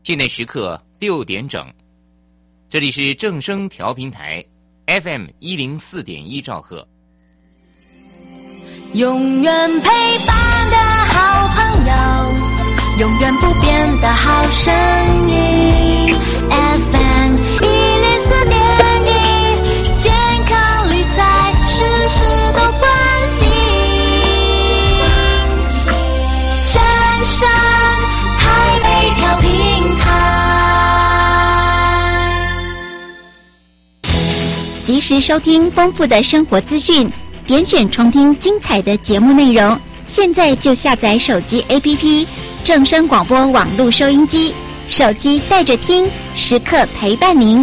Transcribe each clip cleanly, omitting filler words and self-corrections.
现在时刻6点整，这里是正声调频台 FM 104.1兆赫， 永远陪伴的好朋友，永远不变的好声音 FM 104.1，健康理财事事都关心，正声台北调频台， 及时收听丰富的生活资讯，点选重听精彩的节目内容。现在就下载手机 APP 正声广播网络收音机，手机带着听，时刻陪伴您。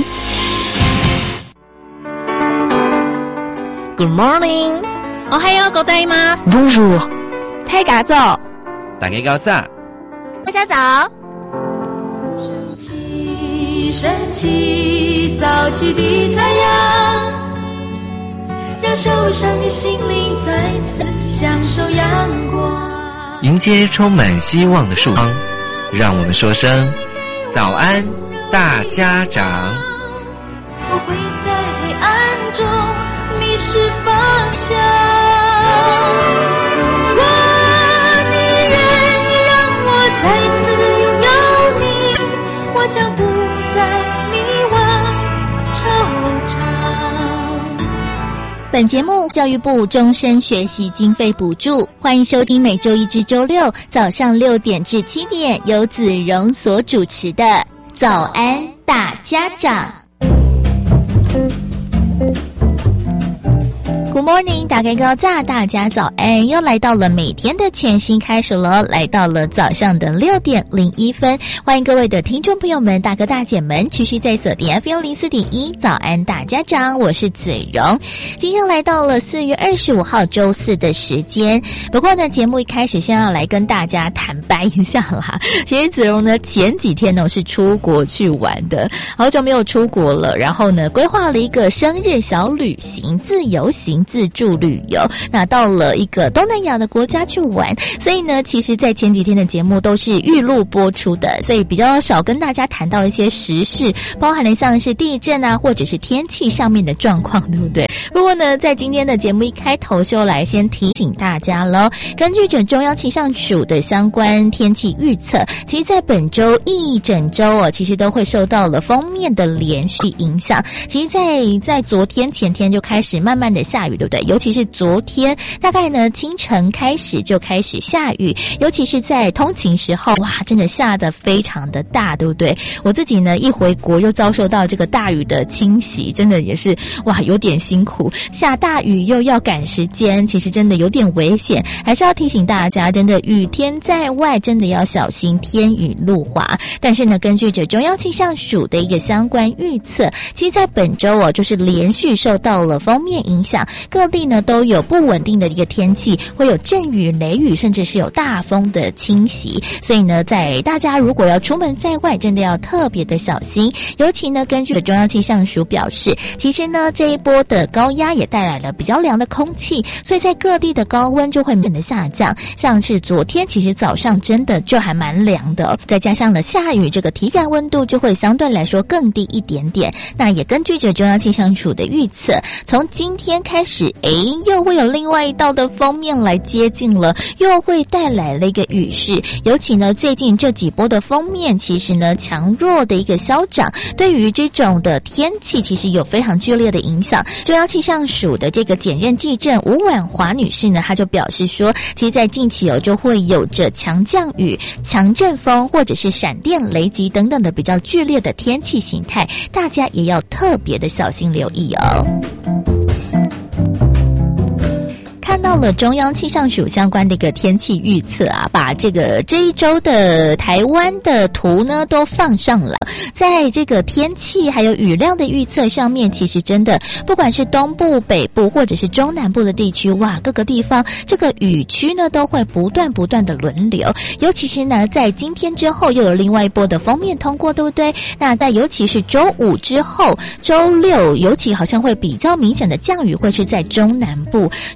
Good morning， おはようございます。 Bonjour， 大家早， 大家早， 大家早。 升起，升起，早起的太阳，让受伤的心灵再次享受阳光。 迎接充满希望的曙光，让我们说声早安，大家长。 我会在黑暗中迷失方向，如果你愿意让我再次拥有你，我将不再迷惘惆怅。 本节目教育部终身学习经费补助，欢迎收听每周一至周六早上6点至7点由子荣所主持的早安大家长。Good morning， 大家早，大家早安！又来到了每天的全新开始了，来到了早上的6点01分，欢迎各位的听众朋友们、大哥大姐们，持续在锁定 FM 104.1早安大家长，我是子荣。今天来到了4月25号周四的时间，不过呢，节目一开始先要来跟大家坦白一下啦。其实子荣呢前几天呢是出国去玩的，好久没有出国了，然后呢规划了一个生日小旅行，自由行自助旅游，那到了一个东南亚的国家去玩，所以呢其实在前几天的节目都是预录播出的，所以比较少跟大家谈到一些时事，包含了像是地震啊或者是天气上面的状况，对不对？不过呢在今天的节目一开头就来先提醒大家咯，根据中央气象署的相关天气预测，其实在本周一整周其实都会受到了锋面的连续影响，其实在昨天前天就开始慢慢的下雨，对不对？尤其是昨天大概呢清晨开始就开始下雨，尤其是在通勤时候，哇，真的下得非常的大，对不对？我自己呢一回国又遭受到这个大雨的侵袭，真的也是哇有点辛苦，下大雨又要赶时间，其实真的有点危险，还是要提醒大家，真的雨天在外真的要小心天雨路滑。但是呢根据中央气象署的一个相关预测，其实在本周就是连续受到了锋面影响，各地呢都有不稳定的一个天气，会有阵雨、雷雨，甚至是有大风的侵袭。所以呢，在大家如果要出门在外，真的要特别的小心。尤其呢，根据中央气象署表示，其实呢这一波的高压也带来了比较凉的空气，所以在各地的高温就会变得下降。像是昨天，其实早上真的就还蛮凉的，再加上了下雨，这个体感温度就会相对来说更低一点点。那也根据中央气象署的预测，从今天开始，又会有另外一道的锋面来接近了，又会带来了一个雨势。尤其呢，最近这几波的锋面，其实呢强弱的一个消长，对于这种的天气其实有非常剧烈的影响。中央气象署的这个检验技正吴婉华女士呢，她就表示说，其实在近期就会有着强降雨、强阵风或者是闪电、雷击等等的比较剧烈的天气形态，大家也要特别的小心留意哦。看到了中央气象署相关的一个天气预测啊，把这一周的台湾的图呢都放上了。在这个天气还有雨量的预测上面，其实真的不管是东部、北部或者是中南部的地区，哇，各个地方这个雨区呢都会不断的轮流。尤其是呢在今天之后又有另外一波的锋面通过，对不对？那在尤其是周五之后，周六尤其好像会比较明显的降雨会是在中南部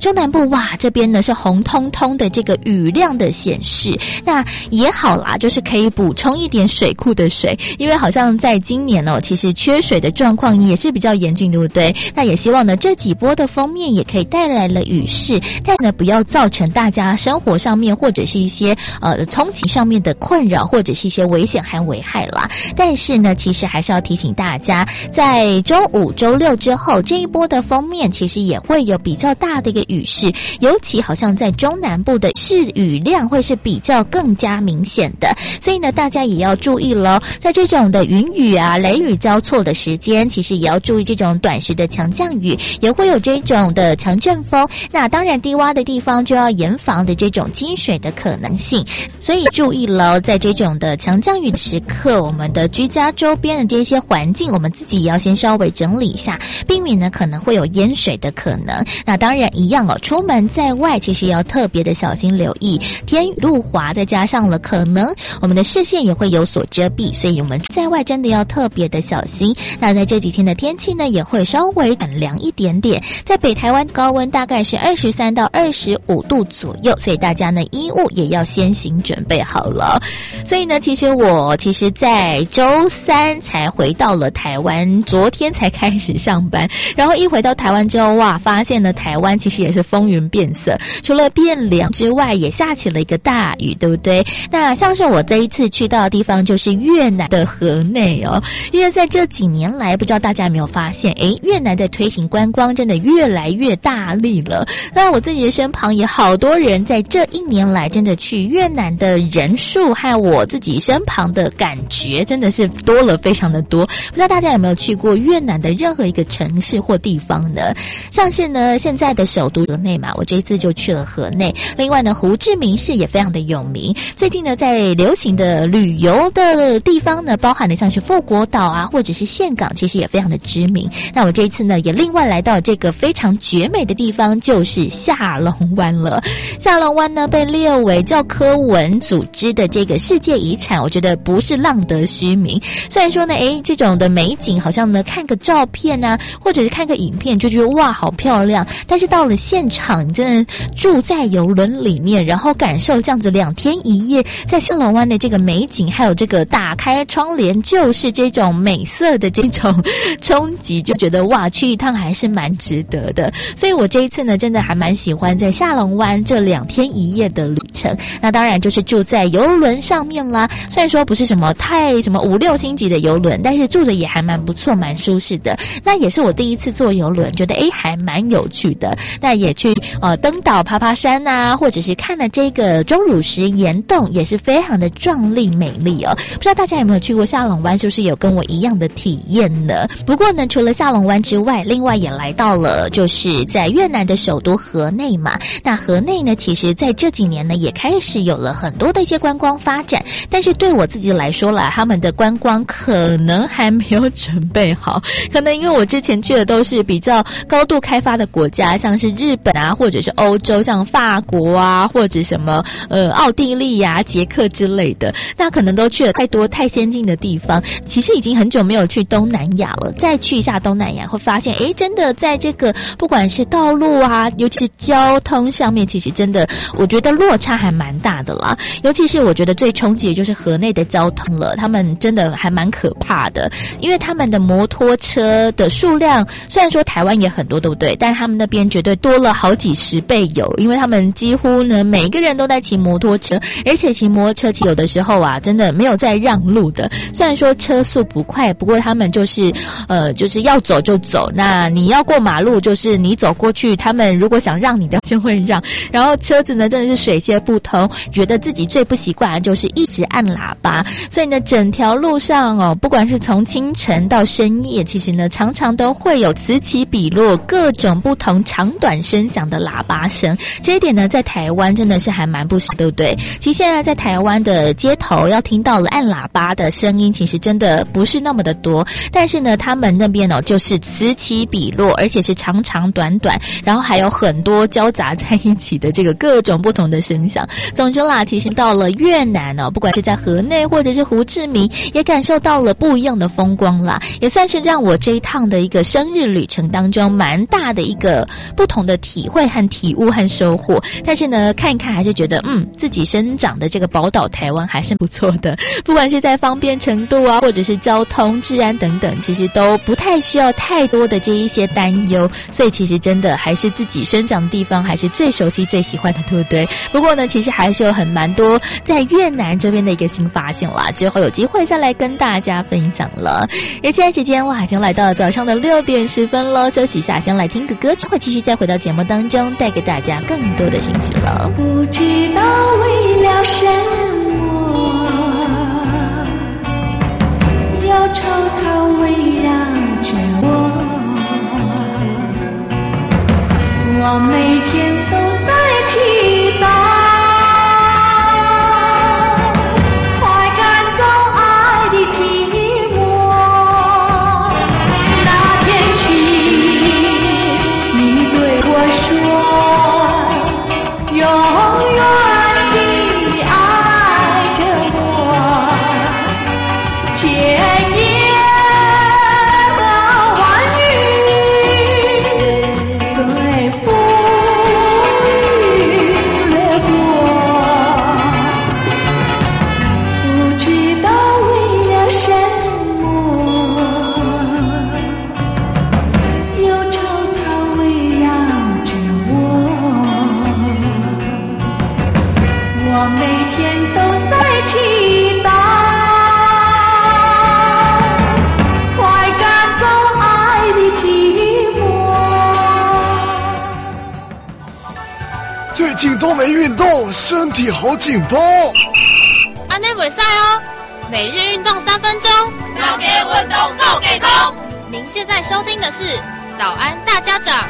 哇，这边呢是红彤彤的这个雨量的显示，那也好啦，就是可以补充一点水库的水，因为好像在今年哦，其实缺水的状况也是比较严峻，对不对？那也希望呢这几波的锋面也可以带来了雨势，但呢不要造成大家生活上面或者是一些通勤上面的困扰，或者是一些危险和危害啦。但是呢其实还是要提醒大家，在周五周六之后这一波的锋面其实也会有比较大的一个雨势，尤其好像在中南部的市雨量会是比较更加明显的，所以呢大家也要注意咯，在这种的云雨啊雷雨交错的时间，其实也要注意这种短时的强降雨，也会有这种的强阵风，那当然低洼的地方就要严防的这种积水的可能性，所以注意咯，在这种的强降雨的时刻，我们的居家周边的这些环境我们自己也要先稍微整理一下，避免呢可能会有淹水的可能。那当然一样哦，出门在外其实也要特别的小心留意天雨路滑，再加上了可能我们的视线也会有所遮蔽，所以我们在外真的要特别的小心。那在这几天的天气呢也会稍微转凉一点点，在北台湾高温大概是23到25度左右，所以大家呢衣物也要先行准备好了。所以呢其实我在周三才回到了台湾，昨天才开始上班，然后一回到台湾之后，哇，发现呢台湾其实也是风云变色，除了变凉之外也下起了一个大雨，对不对？那像是我这一次去到的地方就是越南的河内哦，因为在这几年来不知道大家有没有发现，越南在推行观光真的越来越大力了。那我自己的身旁也好多人在这一年来真的去越南的人数和我自己身旁的感觉真的是多了非常的多。不知道大家有没有去过越南的任何一个城市或地方呢？像是呢现在的首都河内嘛，我这一次就去了河内。另外呢胡志明市也非常的有名，最近呢在流行的旅游的地方呢，包含了像是富国岛啊或者是岘港，其实也非常的知名。那我这一次呢也另外来到这个非常绝美的地方，就是下龙湾了。下龙湾呢被列为教科文组织的这个世界遗产，我觉得不是浪得虚名。虽然说呢这种的美景好像呢看个照片啊或者是看个影片就觉得哇好漂亮，但是到了现场你真的住在邮轮里面，然后感受这样子2天1夜在下龙湾的这个美景，还有这个打开窗帘就是这种美色的这种冲击，就觉得哇去一趟还是蛮值得的。所以我这一次呢真的还蛮喜欢在下龙湾这2天1夜的旅程。那当然就是住在邮轮上面啦，虽然说不是什么5、6星级的邮轮，但是住的也还蛮不错蛮舒适的。那也是我第一次坐邮轮，觉得还蛮有趣的。那也去登岛爬山啊，或者是看了这个钟乳石岩洞，也是非常的壮丽美丽哦。不知道大家有没有去过下龙湾，是不是有跟我一样的体验呢？不过呢除了下龙湾之外，另外也来到了就是在越南的首都河内嘛。那河内呢其实在这几年呢也开始有了很多的一些观光发展，但是对我自己来说啦，他们的观光可能还没有准备好，可能因为我之前去的都是比较高度开发的国家，像是日本啊或者是欧洲，像法国啊或者什么奥地利啊捷克之类的，那可能都去了太多太先进的地方，其实已经很久没有去东南亚了。再去一下东南亚会发现真的在这个不管是道路啊尤其是交通上面，其实真的我觉得落差还蛮大的啦。尤其是我觉得最冲击的就是河内的交通了，他们真的还蛮可怕的，因为他们的摩托车的数量虽然说台湾也很多对不对，但他们那边绝对多了好几10倍有，因为他们几乎呢每一个人都在骑摩托车，而且骑摩托车有的时候啊真的没有在让路的，虽然说车速不快，不过他们就是要走就走，那你要过马路就是你走过去，他们如果想让你的就会让，然后车子呢真的是水泄不通，觉得自己最不习惯的就是一直按喇叭，所以呢整条路上不管是从清晨到深夜，其实呢常常都会有此起彼落各种不同长短声响的喇叭声，这一点呢在台湾真的是还蛮不少，对不对？其实现在在台湾的街头要听到了按喇叭的声音其实真的不是那么的多，但是呢他们那边就是此起彼落，而且是长长短短，然后还有很多交杂在一起的这个各种不同的声响。总之啦，其实到了越南不管是在河内或者是胡志明，也感受到了不一样的风光啦，也算是让我这一趟的一个生日旅程当中蛮大的一个不同的体会会和体悟和收获。但是呢，看一看还是觉得自己生长的这个宝岛台湾还是不错的，不管是在方便程度啊，或者是交通治安等等，其实都不太需要太多的这一些担忧。所以其实真的还是自己生长的地方还是最熟悉最喜欢的，对不对？不过呢，其实还是有蛮多在越南这边的一个新发现啦，之后有机会再来跟大家分享了。而现在时间已经来到早上的6点10分了，休息一下，先来听个歌，之后继续再回到节目当中，带给大家更多的信息了。 不知道为了什么，要愁它围绕着我，我每天都在期待，快赶走爱的寂寞。那天起，你对我说，永远地爱着我，千言万语随风掠过，不知道为了什么，忧愁它围绕着我，我每天都在期待，快赶走爱的寂寞。 最近都没运动，身体好紧绷。 安内袂使哦，每日运动3分钟， 让给运动够给通。 您现在收听的是早安大家长。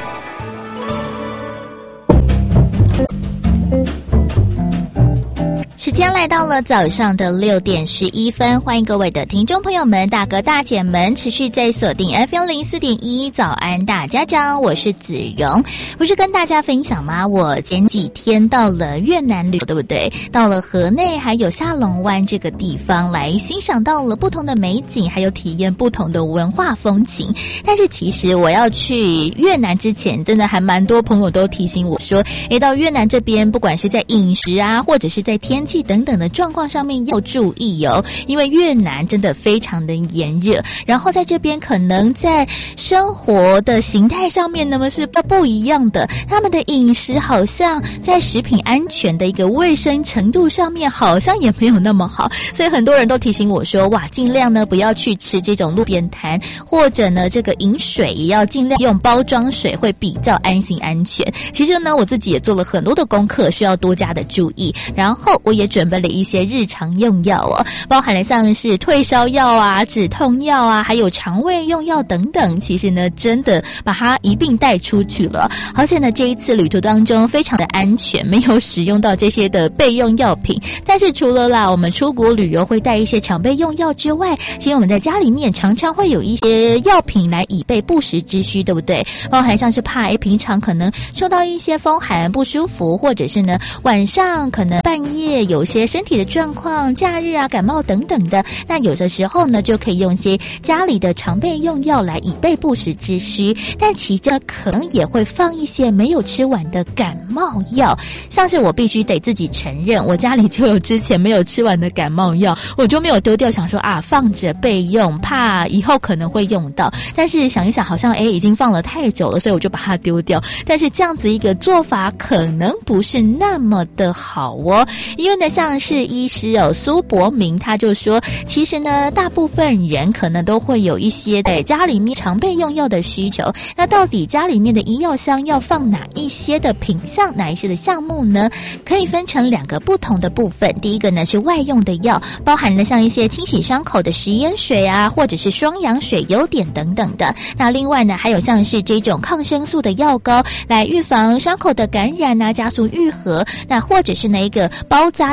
时间来到了早上的6点11分，欢迎各位的听众朋友们、大哥大姐们持续在锁定 FM04.1早安大家长，我是子荣。不是跟大家分享吗？我前几天到了越南旅游，对不对？到了河内还有下龙湾这个地方来欣赏到了不同的美景，还有体验不同的文化风情。但是其实我要去越南之前，真的还蛮多朋友都提醒我说，到越南这边不管是在饮食啊，或者是在天气等等的状况上面要注意哦，因为越南真的非常的炎热，然后在这边可能在生活的形态上面呢是不一样的，他们的饮食好像在食品安全的一个卫生程度上面好像也没有那么好，所以很多人都提醒我说，哇，尽量呢不要去吃这种路边摊，或者呢这个饮水也要尽量用包装水，会比较安心安全。其实呢我自己也做了很多的功课，需要多加的注意，然后我也准备了一些日常用药哦，包含了像是退烧药啊、止痛药啊，还有肠胃用药等等。其实呢真的把它一并带出去了，而且呢这一次旅途当中非常的安全，没有使用到这些的备用药品。但是除了我们出国旅游会带一些常备用药之外，其实我们在家里面常常会有一些药品来以备不时之需，对不对？包含像是怕平常可能受到一些风寒不舒服，或者是呢晚上可能半夜有些身体的状况，假日啊感冒等等的，那有的时候呢就可以用一些家里的常备用药来以备不时之需。但其中可能也会放一些没有吃完的感冒药，像是我必须得自己承认，我家里就有之前没有吃完的感冒药，我就没有丢掉，想说放着备用，怕以后可能会用到。但是想一想好像已经放了太久了，所以我就把它丢掉。但是这样子一个做法可能不是那么的好哦，因为呢像是医师苏伯明他就说，其实呢大部分人可能都会有一些在家里面常备用药的需求，那到底家里面的医药箱要放哪一些的品项，哪一些的项目呢？可以分成2个不同的部分。第一个呢是外用的药，包含了像一些清洗伤口的食盐水啊，或者是双氧水、优碘等等的。那另外呢还有像是这种抗生素的药膏，来预防伤口的感染啊，加速愈合。那或者是那一个包扎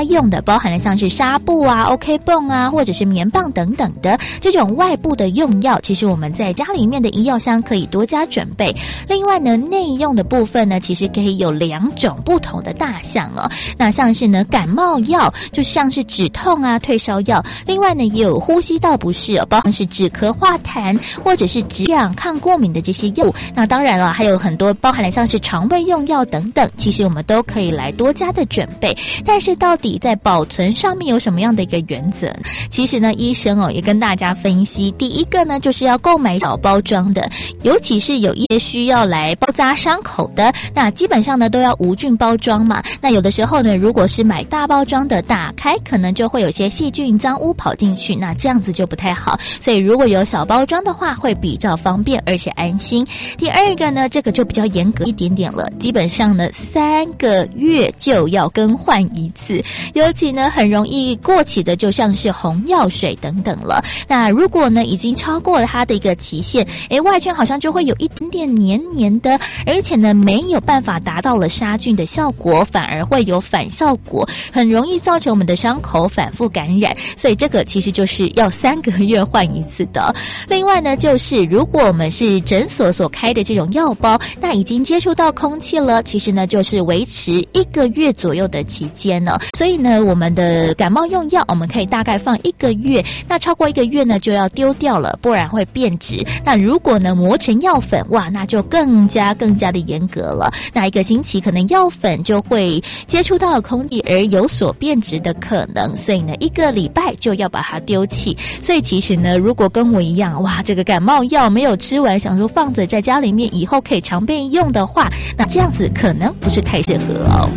用的，包含了像是纱布啊、OK 泵啊，或者是棉棒等等的这种外部的用药，其实我们在家里面的医药箱可以多加准备。另外呢，内用的部分呢，其实可以有2种不同的大项哦。那像是呢感冒药，就像是止痛啊、退烧药，另外呢也有呼吸道不适，包含是止咳化痰或者是止痒抗过敏的这些药物。那当然了，还有很多包含了像是肠胃用药等等，其实我们都可以来多加的准备。但是到底在保存上面有什么样的一个原则？其实呢，医生也跟大家分析，第一个呢就是要购买小包装的，尤其是有一些需要来包扎伤口的，那基本上呢都要无菌包装嘛。那有的时候呢，如果是买大包装的，打开可能就会有些细菌脏污跑进去，那这样子就不太好。所以如果有小包装的话，会比较方便而且安心。第二个呢，这个就比较严格一点点了，基本上呢3个月就要更换一次，尤其呢很容易过期的，就像是红药水等等了。那如果呢已经超过了它的一个期限，外圈好像就会有一点点黏黏的，而且呢没有办法达到了杀菌的效果，反而会有反效果，很容易造成我们的伤口反复感染。所以这个其实就是要3个月换一次的。另外呢，就是如果我们是诊所所开的这种药包，那已经接触到空气了，其实呢就是维持1个月左右的期间呢。所以呢，我们的感冒用药我们可以大概放1个月，那超过1个月呢就要丢掉了，不然会变质。那如果呢磨成药粉，哇，那就更加的严格了。那1个星期可能药粉就会接触到空气而有所变质的可能，所以呢1个礼拜就要把它丢弃。所以其实呢，如果跟我一样，哇，这个感冒药没有吃完，想说放着在家里面以后可以常备用的话，那这样子可能不是太适合哦。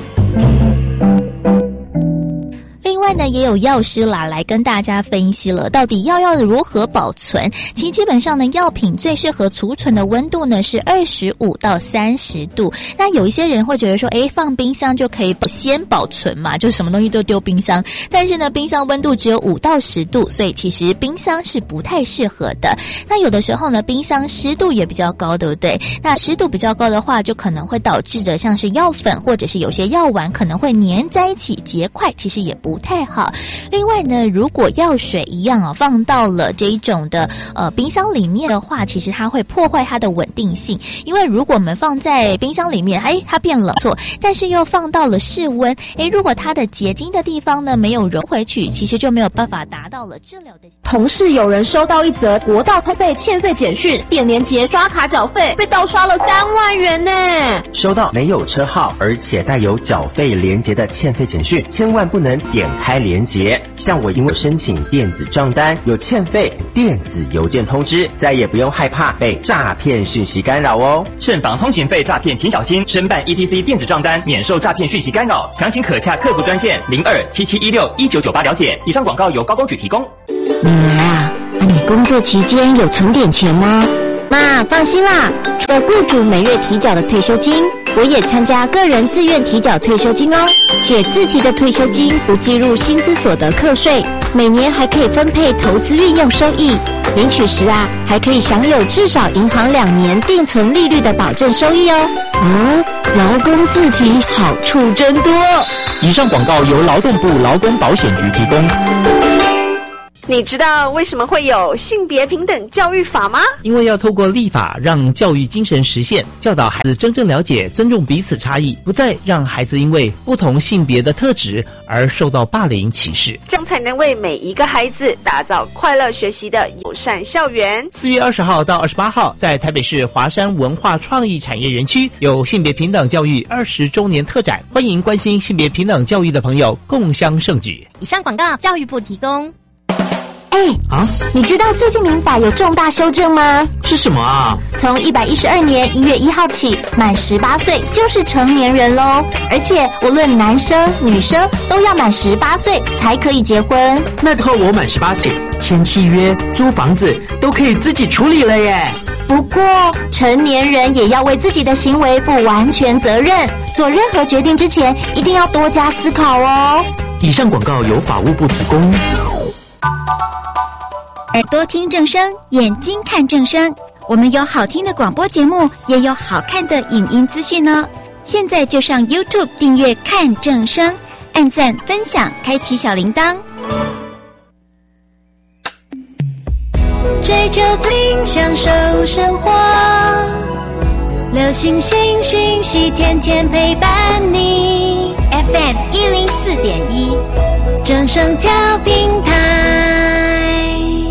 另外呢，也有药师啦来跟大家分析了，到底药要如何保存。其实基本上呢，药品最适合储存的温度呢是25到30度。那有一些人会觉得说，放冰箱就可以先保存嘛，就什么东西都丢冰箱。但是呢，冰箱温度只有5到10度，所以其实冰箱是不太适合的。那有的时候呢，冰箱湿度也比较高，对不对？那湿度比较高的话，就可能会导致的像是药粉或者是有些药丸可能会粘在一起结块，其实也不太好。另外呢，如果药水一样放到了这一种的冰箱里面的话，其实它会破坏它的稳定性。因为如果我们放在冰箱里面，它变冷错，但是又放到了室温，如果它的结晶的地方呢没有融回去，其实就没有办法达到了治疗的。 同事有人收到一则国道通费欠费简讯，点连结刷卡缴费，被盗刷了3万元呢。 收到没有车号而且带有缴费连结的欠费简讯，千万不能点开连结。像我因为申请电子账单有欠费，电子邮件通知，再也不用害怕被诈骗讯息干扰哦。 慎防通行费诈骗，请小心。申办 ETC 电子账单，免受诈骗讯息干扰。详情可洽客服专线0277161998了解。以上广告由高工局提供。 女儿啊，你工作期间有存点钱吗？妈，放心啦，除了雇主每月提缴的退休金，我也参加个人自愿提缴退休金哦，且自提的退休金不计入薪资所得课税，每年还可以分配投资运用收益，领取时还可以享有至少银行2年定存利率的保证收益哦。劳工自提好处真多。 以上广告由劳动部劳工保险局提供。 你知道为什么会有性别平等教育法吗？ 因为要透过立法让教育精神实现，教导孩子真正了解、尊重彼此差异，不再让孩子因为不同性别的特质而受到霸凌歧视， 这样才能为每一个孩子打造快乐学习的友善校园。 4月20号到28号，在台北市华山文化创意产业园区有性别平等教育20周年特展，欢迎关心性别平等教育的朋友共襄盛举。 以上广告教育部提供。 你知道最近民法有重大修正吗？ 是什么啊？ 从112年1月1号起，满18岁就是成年人咯，而且无论男生女生都要满18岁才可以结婚。 那以后我满18岁，签契约、租房子都可以自己处理了耶。 不过成年人也要为自己的行为负完全责任，做任何决定之前一定要多加思考哦。 以上广告由法务部提供。 耳朵听正声，眼睛看正声，我们有好听的广播节目，也有好看的影音资讯呢。现在就上 YouTube 订阅看正声， 按赞、分享，开启小铃铛。 追求自信，享受生活，流星星讯息，天天陪伴你。FM 104.1，正声调频台。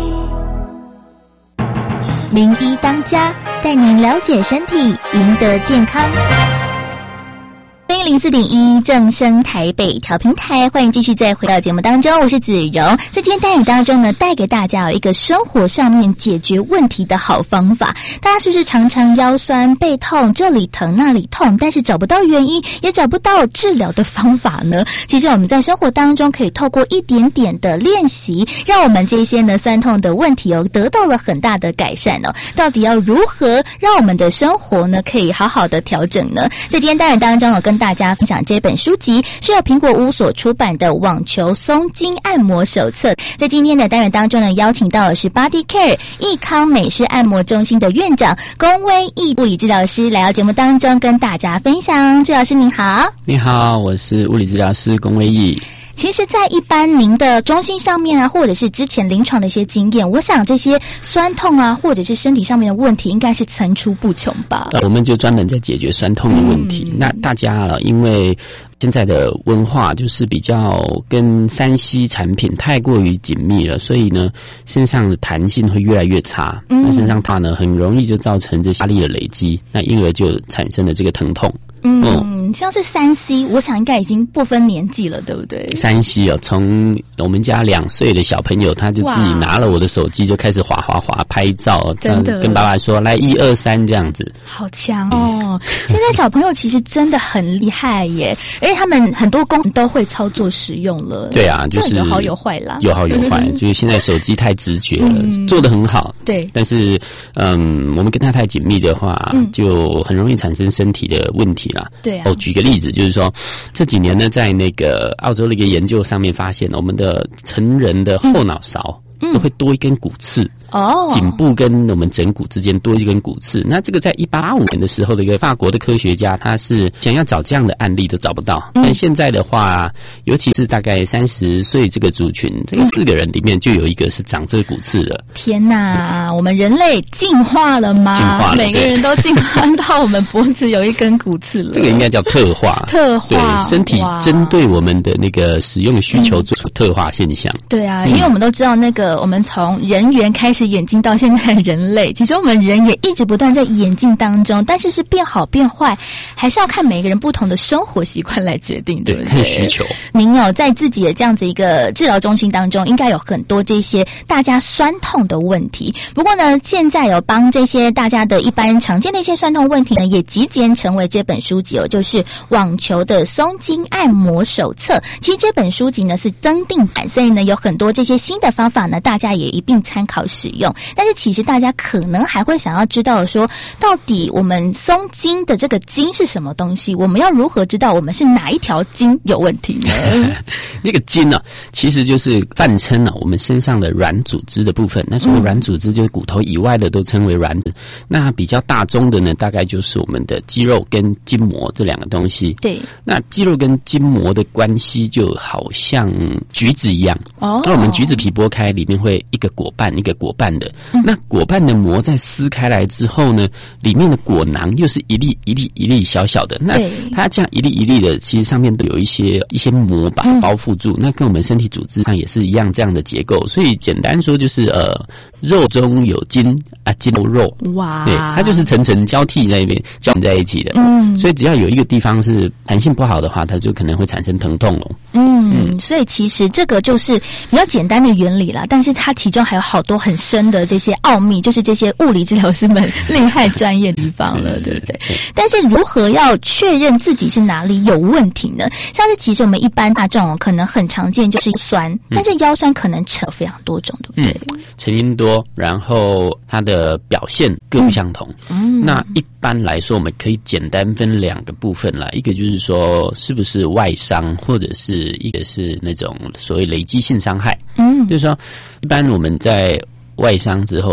名医当家，带您了解身体，赢得健康。104.1正声台北调频台，欢迎继续再回到节目当中，我是子荣。在今天单元当中呢，带给大家有一个生活上面解决问题的好方法。大家是不是常常腰酸背痛，这里疼那里痛，但是找不到原因，也找不到治疗的方法呢？其实我们在生活当中可以透过一点点的练习，让我们这些呢酸痛的问题得到了很大的改善哦。到底要如何让我们的生活呢可以好好的调整呢？在今天单元当中，我跟大家分享这本书籍是由苹果屋所出版的《网球松筋按摩手册》。在今天的单元当中呢，邀请到的是 Body Care 益康美式按摩中心的院长龚威义物理治疗师来到节目当中跟大家分享。治疗师您好。 你好，我是物理治疗师龚威义。 其实在一般您的中心上面啊，或者是之前临床的一些经验，我想这些酸痛啊，或者是身体上面的问题应该是层出不穷吧。 我们就专门在解决酸痛的问题。那大家因为现在的文化就是比较跟3C 产品太过于紧密了，所以呢身上的弹性会越来越差。那身上它呢很容易就造成这压力的累积，那因而就产生了这个疼痛。 像是3C，我想应该已经不分年纪了，对不对 ？3C 从我们家2岁的小朋友，他就自己拿了我的手机就开始滑拍照，真的跟爸爸说来1、2、3这样子， 好强哦！现在小朋友其实真的很厉害耶，而且他们很多功能都会操作使用了。 对啊，就是有好有坏啦， 有好有坏，就是现在手机太直觉了，做得很好， 对， 但是我们跟他太紧密的话，就很容易产生身体的问题啦。 对啊。 举个例子，就是说这几年呢，在那个澳洲的一个研究上面发现，我们的成人的后脑勺都会多一根骨刺。颈部跟我们枕骨之间多一根骨刺。那这个在1885年的时候的一个法国的科学家，他是想要找这样的案例都找不到。但现在的话，尤其是大概30岁这个族群，这个4个人里面就有一个是长这个骨刺的。 天哪，我们人类进化了吗？ 进化了， 每个人都进化到我们脖子有一根骨刺了。 这个应该叫特化。 特化， 对，身体针对我们的那个使用需求做出特化现象。 对啊，因为我们都知道那个我们从人猿开始演进到现在的人类，其实我们人也一直不断在演进当中，但是变好变坏还是要看每个人不同的生活习惯来决定，对不对？ 看需求。 您在自己的这样子一个治疗中心当中，应该有很多这些大家酸痛的问题。不过呢，现在有帮这些大家的一般常见的一些酸痛问题呢，也集结成为这本书籍就是网球的松筋按摩手册。其实这本书籍呢是增订版，所以呢有很多这些新的方法呢，大家也一并参考使用。但是其实大家可能还会想要知道说，到底我们松筋的这个筋是什么东西？我们要如何知道我们是哪一条筋有问题呢？ 那个筋呢，其实就是泛称我们身上的软组织的部分。那所谓软组织就是骨头以外的都称为软组织。那比较大宗的呢，大概就是我们的肌肉跟筋膜这2个东西。 对， 那肌肉跟筋膜的关系就好像橘子一样。那我们橘子皮剥开，里面会一个果瓣一个果瓣的。那果瓣的膜在撕开来之后呢，里面的果囊又是一粒一粒一粒小小的。那它这样一粒一粒的，其实上面都有一些膜把它包覆住。那跟我们身体组织上也是一样这样的结构。所以简单说就是肉中有筋啊，筋有肉。 哇， 对，它就是层层交替在那边交织在一起的。所以只要有一个地方是弹性不好的话，它就可能会产生疼痛哦。 所以其实这个就是比较简单的原理啦，但是它其中还有好多很深的这些奥秘，就是这些物理治疗师们厉害专业的地方了，对不对？但是如何要确认自己是哪里有问题呢？像是其实我们一般大众可能很常见就是酸，但是腰酸可能扯非常多种，对不对？ 成因多，然后它的表现各不相同。那一般来说，我们可以简单分2个部分啦，一个就是说是不是外伤，或者是一个是那种所谓累积性伤害。就是说一般我们在外伤之后，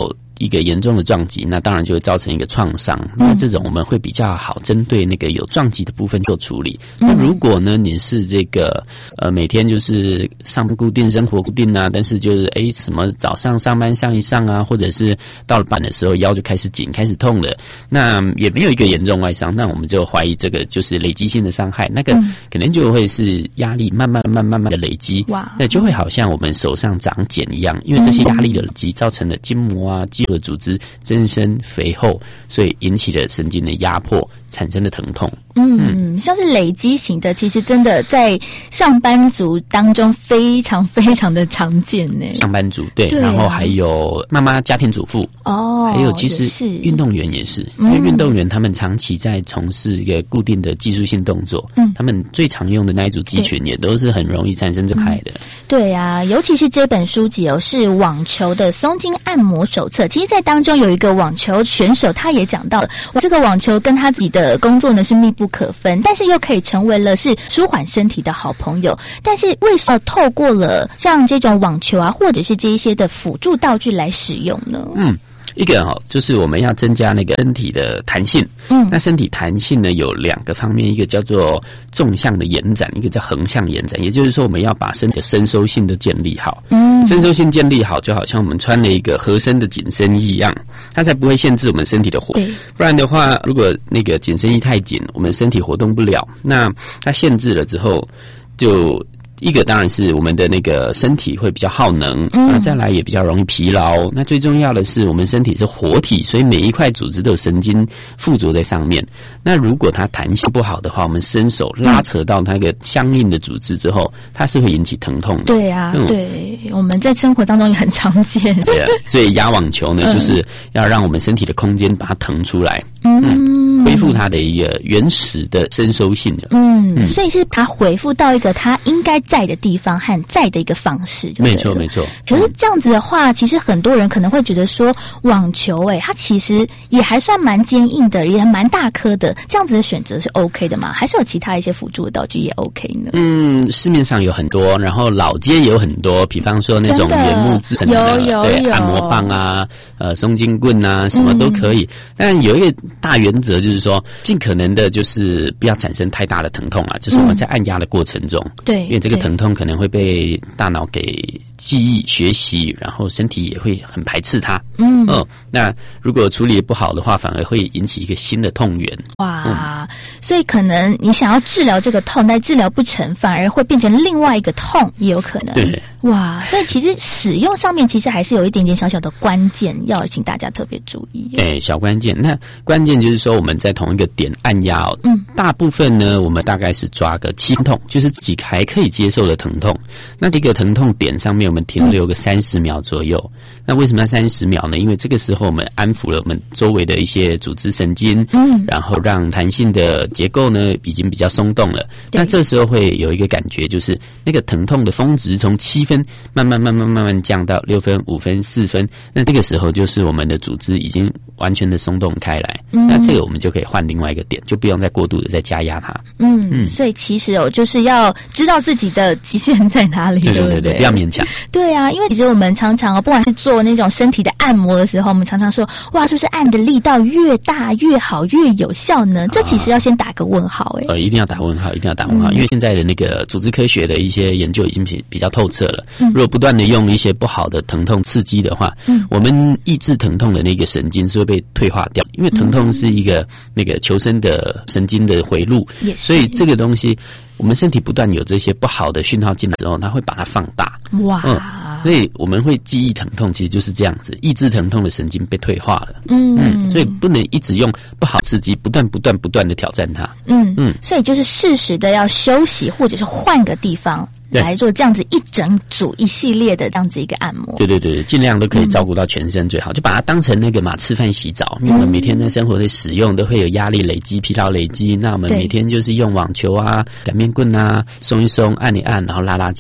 一个严重的撞击，那当然就会造成一个创伤。那这种我们会比较好针对那个有撞击的部分做处理。那如果呢你是这个每天就是上班固定生活固定啊，但是就是什么早上上班上一上啊，或者是到了半的时候腰就开始紧开始痛了，那也没有一个严重外伤，那我们就怀疑这个就是累积性的伤害，那个可能就会是压力慢慢的累积，那就会好像我们手上长茧一样，因为这些压力的累积造成的筋膜啊肌肉的组织增生肥厚，所以引起了神经的压迫产生的疼痛。 像是累积型的，其实真的在上班族当中非常非常的常见呢。 上班族对，然后还有妈妈、家庭主妇还有其实运动员也是，因为运动员他们长期在从事一个固定的技术性动作，他们最常用的那一组肌群也都是很容易产生这害的。 对啊，尤其是这本书籍是网球的松筋按摩手册，其实在当中有一个网球选手，他也讲到了这个网球跟他自己的工作呢是密不可分，但是又可以成为了是舒缓身体的好朋友。但是为什么透过了像这种网球啊，或者是这一些的辅助道具来使用呢？ 一个就是我们要增加那个身体的弹性。那身体弹性呢有2个方面，一个叫做纵向的延展，一个叫横向延展。也就是说，我们要把身体的伸收性都建立好。伸收性建立好，就好像我们穿了一个合身的紧身衣一样，它才不会限制我们身体的活动。不然的话，如果那个紧身衣太紧，我们身体活动不了，那它限制了之后，就一个当然是我们的那个身体会比较耗能，那再来也比较容易疲劳。那最重要的是我们身体是活体，所以每一块组织都有神经附着在上面。那如果它弹性不好的话，我们伸手拉扯到那个相应的组织之后，它是会引起疼痛的。 对啊，对，我们在生活当中也很常见。 对啊，所以压网球呢，就是要让我们身体的空间把它腾出来。恢复它的一个原始的伸收性的。 所以是它恢复到一个它应该在的地方和在的一个方式。 没错没错。 可是这样子的话，其实很多人可能会觉得说，网球它其实也还算蛮坚硬的，也蛮大颗的，这样子的选择是 OK 的吗？还是有其他一些辅助的道具也 OK 呢？ 市面上有很多，然后老街也有很多，比方说那种原木制成的，对，按摩棒啊，松筋棍啊，什么都可以。但有一个大原则就是说，尽可能的就是不要产生太大的疼痛啊，就是我们在按压的过程中，对，因为这个疼痛可能会被大脑给记忆学习，然后身体也会很排斥它。那如果处理不好的话，反而会引起一个新的痛源。 哇，所以可能你想要治疗这个痛，但治疗不成，反而会变成另外一个痛，也有可能。对，哇，所以其实使用上面其实还是有一点点小小的关键，要请大家特别注意。 小关键。那关键就是说我们在同一个点按压大部分呢，我们大概是抓个轻痛，就是自己还可以接受的疼痛。那这个疼痛点上面我们停留个30秒左右。那为什么要30秒呢？因为这个时候我们安抚了我们周围的一些组织神经，然后让弹性的结构呢已经比较松动了。那这时候会有一个感觉，就是那个疼痛的峰值从7分慢慢降到6分、5分、4分。那这个时候就是我们的组织已经完全的松动开来。那这个我们就可以换另外一个点，就不用再过度的再加压它。 所以其实就是要知道自己的极限在哪里，对不对？ 不要勉强。 对啊，因为其实我们常常不管是做那种身体的按摩的时候，我们常常说，哇，是不是按的力道越大越好越有效呢？这其实要先打个问号。 一定要打问号，一定要打问号，因为现在的那个组织科学的一些研究已经比较透彻了。如果不断的用一些不好的疼痛刺激的话，我们抑制疼痛的那个神经是会被退化掉，因为疼痛是一个那个求生的神经的回路，所以这个东西我们身体不断有这些不好的讯号进来之后，它会把它放大。所以我们会记忆疼痛，其实就是这样子，抑制疼痛的神经被退化了。所以不能一直用不好刺激，不断的挑战它。 所以就是适时的要休息，或者是换个地方来做这样子一整组一系列的这样子一个按摩。 对，尽量都可以照顾到全身最好，就把它当成那个吃饭洗澡，因为我们每天在生活的使用都会有压力累积、疲劳累积，那我们每天就是用网球啊、擀面棍啊，松一松、按一按，然后拉拉筋。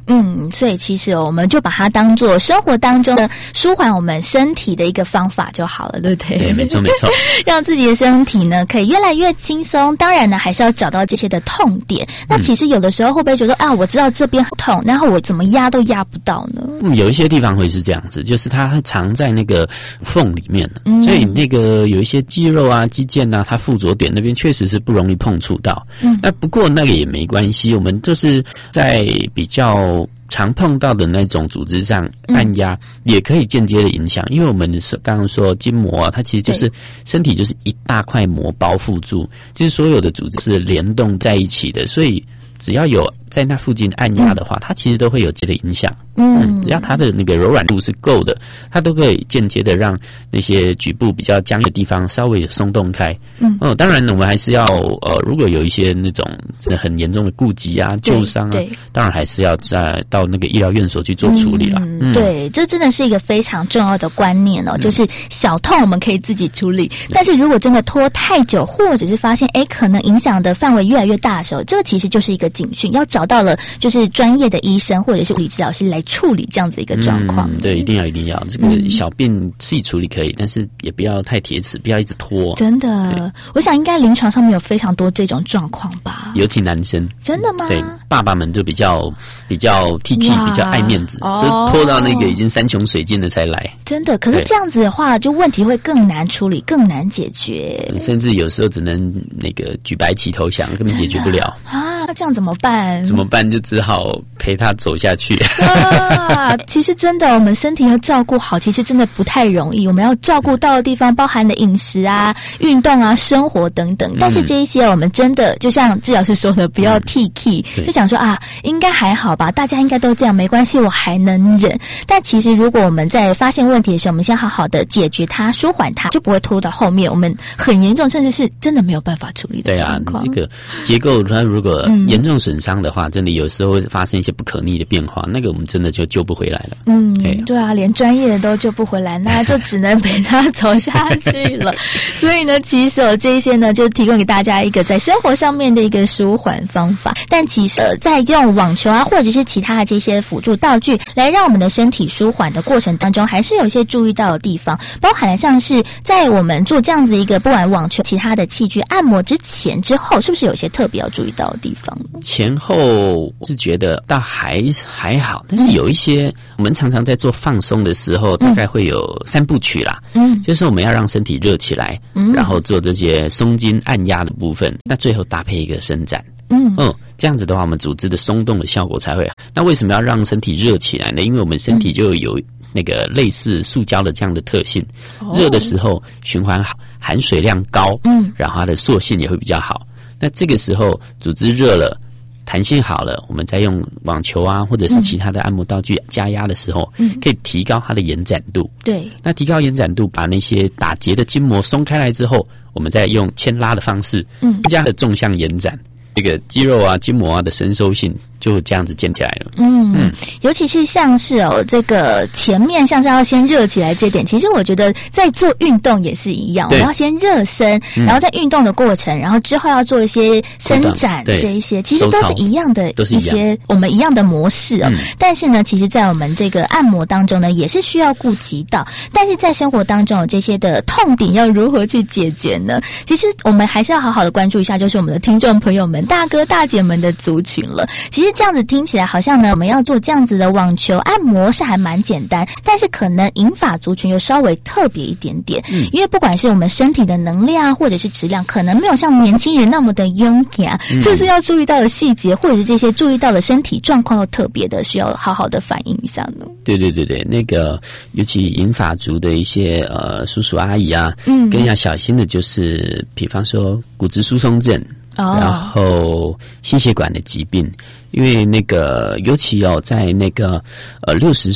所以其实我们就把它当做生活当中的舒缓我们身体的一个方法就好了，对不对？ 对，没错没错。 让自己的身体呢可以越来越轻松，当然呢还是要找到这些的痛点。那其实有的时候会不会觉得啊，我知道这边痛，然后我怎么压都压不到呢？ 有一些地方会是这样子，就是它会藏在那个缝里面的，所以那个有一些肌肉啊、肌腱啊，它附着点那边确实是不容易碰触到。那不过那个也没关系，我们就是在比较常碰到的那种组织上按压，也可以间接的影响，因为我们刚刚说筋膜啊，它其实就是身体就是一大块膜包覆住，就是所有的组织是联动在一起的，所以只要有在那附近按压的话，它其实都会有这个影响。只要它的那个柔软度是够的，它都可以间接的让那些局部比较僵的地方稍微松动开。当然我们还是要如果有一些那种真的很严重的痼疾啊、旧伤啊，当然还是要再到那个医疗院所去做处理啦。 对，这真的是一个非常重要的观念哦，就是小痛我们可以自己处理，但是如果真的拖太久，或者是发现可能影响的范围越来越大的时候，这个其实就是一个警讯，要找到了就是专业的医生或者是物理治疗师来处理这样子一个状况。 对，一定要这个小病自己处理可以，但是也不要太铁齿，不要一直拖。 真的，我想应该临床上面有非常多这种状况吧， 尤其男生。 真的吗？ 对，爸爸们就比较 T， 比较爱面子，就拖到那个已经山穷水尽了才来。 真的，可是这样子的话，就问题会更难处理，更难解决， 甚至有时候只能那个举白旗投降，根本解决不了啊。那这样怎么办？ 就只好陪他走下去。 其实真的，我们身体要照顾好，其实真的不太容易。我们要照顾到的地方，包含了饮食啊、运动啊、生活等等。但是这一些，我们真的就像治疗师说的，不要 T， 就想说啊，应该还好吧，大家应该都这样，没关系，我还能忍。但其实，如果我们在发现问题的时候，我们先好好的解决它、舒缓它，就不会拖到后面我们很严重，甚至是真的没有办法处理的状况。 这个结构它如果严重损伤的话，真的有时候会发生一些不可逆的变化，那个我们真的就救不回来了。 对啊，连专业的都救不回来，那就只能陪他走下去了。所以呢，其实这些呢，就提供给大家一个在生活上面的一个舒缓方法。但其实在用网球啊，或者是其他的这些辅助道具来让我们的身体舒缓的过程当中，还是有一些注意到的地方，包含了像是在我们做这样子一个不管网球、其他的器具按摩之前、之后，是不是有一些特别要注意到的地方呢？ 前后是觉得倒还好，但是有一些我们常常在做放松的时候，大概会有3部曲啦。就是我们要让身体热起来，然后做这些松筋按压的部分，那最后搭配一个伸展。这样子的话，我们组织的松动的效果才会好。那为什么要让身体热起来呢？因为我们身体就有那个类似塑胶的这样的特性，热的时候循环好，含水量高，然后它的塑性也会比较好。那这个时候组织热了，弹性好了，我们再用网球啊，或者是其他的按摩道具加压的时候，可以提高它的延展度。 对， 那提高延展度，把那些打结的筋膜松开来之后，我们再用牵拉的方式，更加的纵向延展，这个肌肉啊、筋膜啊的伸收性就这样子建起来了。 尤其是像是这个前面像是要先热起来这点，其实我觉得在做运动也是一样，我们要先热身，然后在运动的过程，然后之后要做一些伸展，这一些其实都是一样的一些我们一样的模式但是呢，其实在我们这个按摩当中呢，也是需要顾及到，但是在生活当中有这些的痛点要如何去解决呢？其实我们还是要好好的关注一下，就是我们的听众朋友们、大哥大姐们的族群了。其实这样子听起来好像呢，我们要做这样子的网球按摩是还蛮简单，但是可能银发族群又稍微特别一点点，因为不管是我们身体的能量或者是质量，可能没有像年轻人那么的勇敢，是不是要注意到的细节，或者是这些注意到的身体状况又特别的需要好好的反映一下呢？ 对，那个尤其银发族的一些叔叔阿姨啊，更要小心的就是，比方说骨质疏松症。然后心血管的疾病，因为那个尤其在那个60岁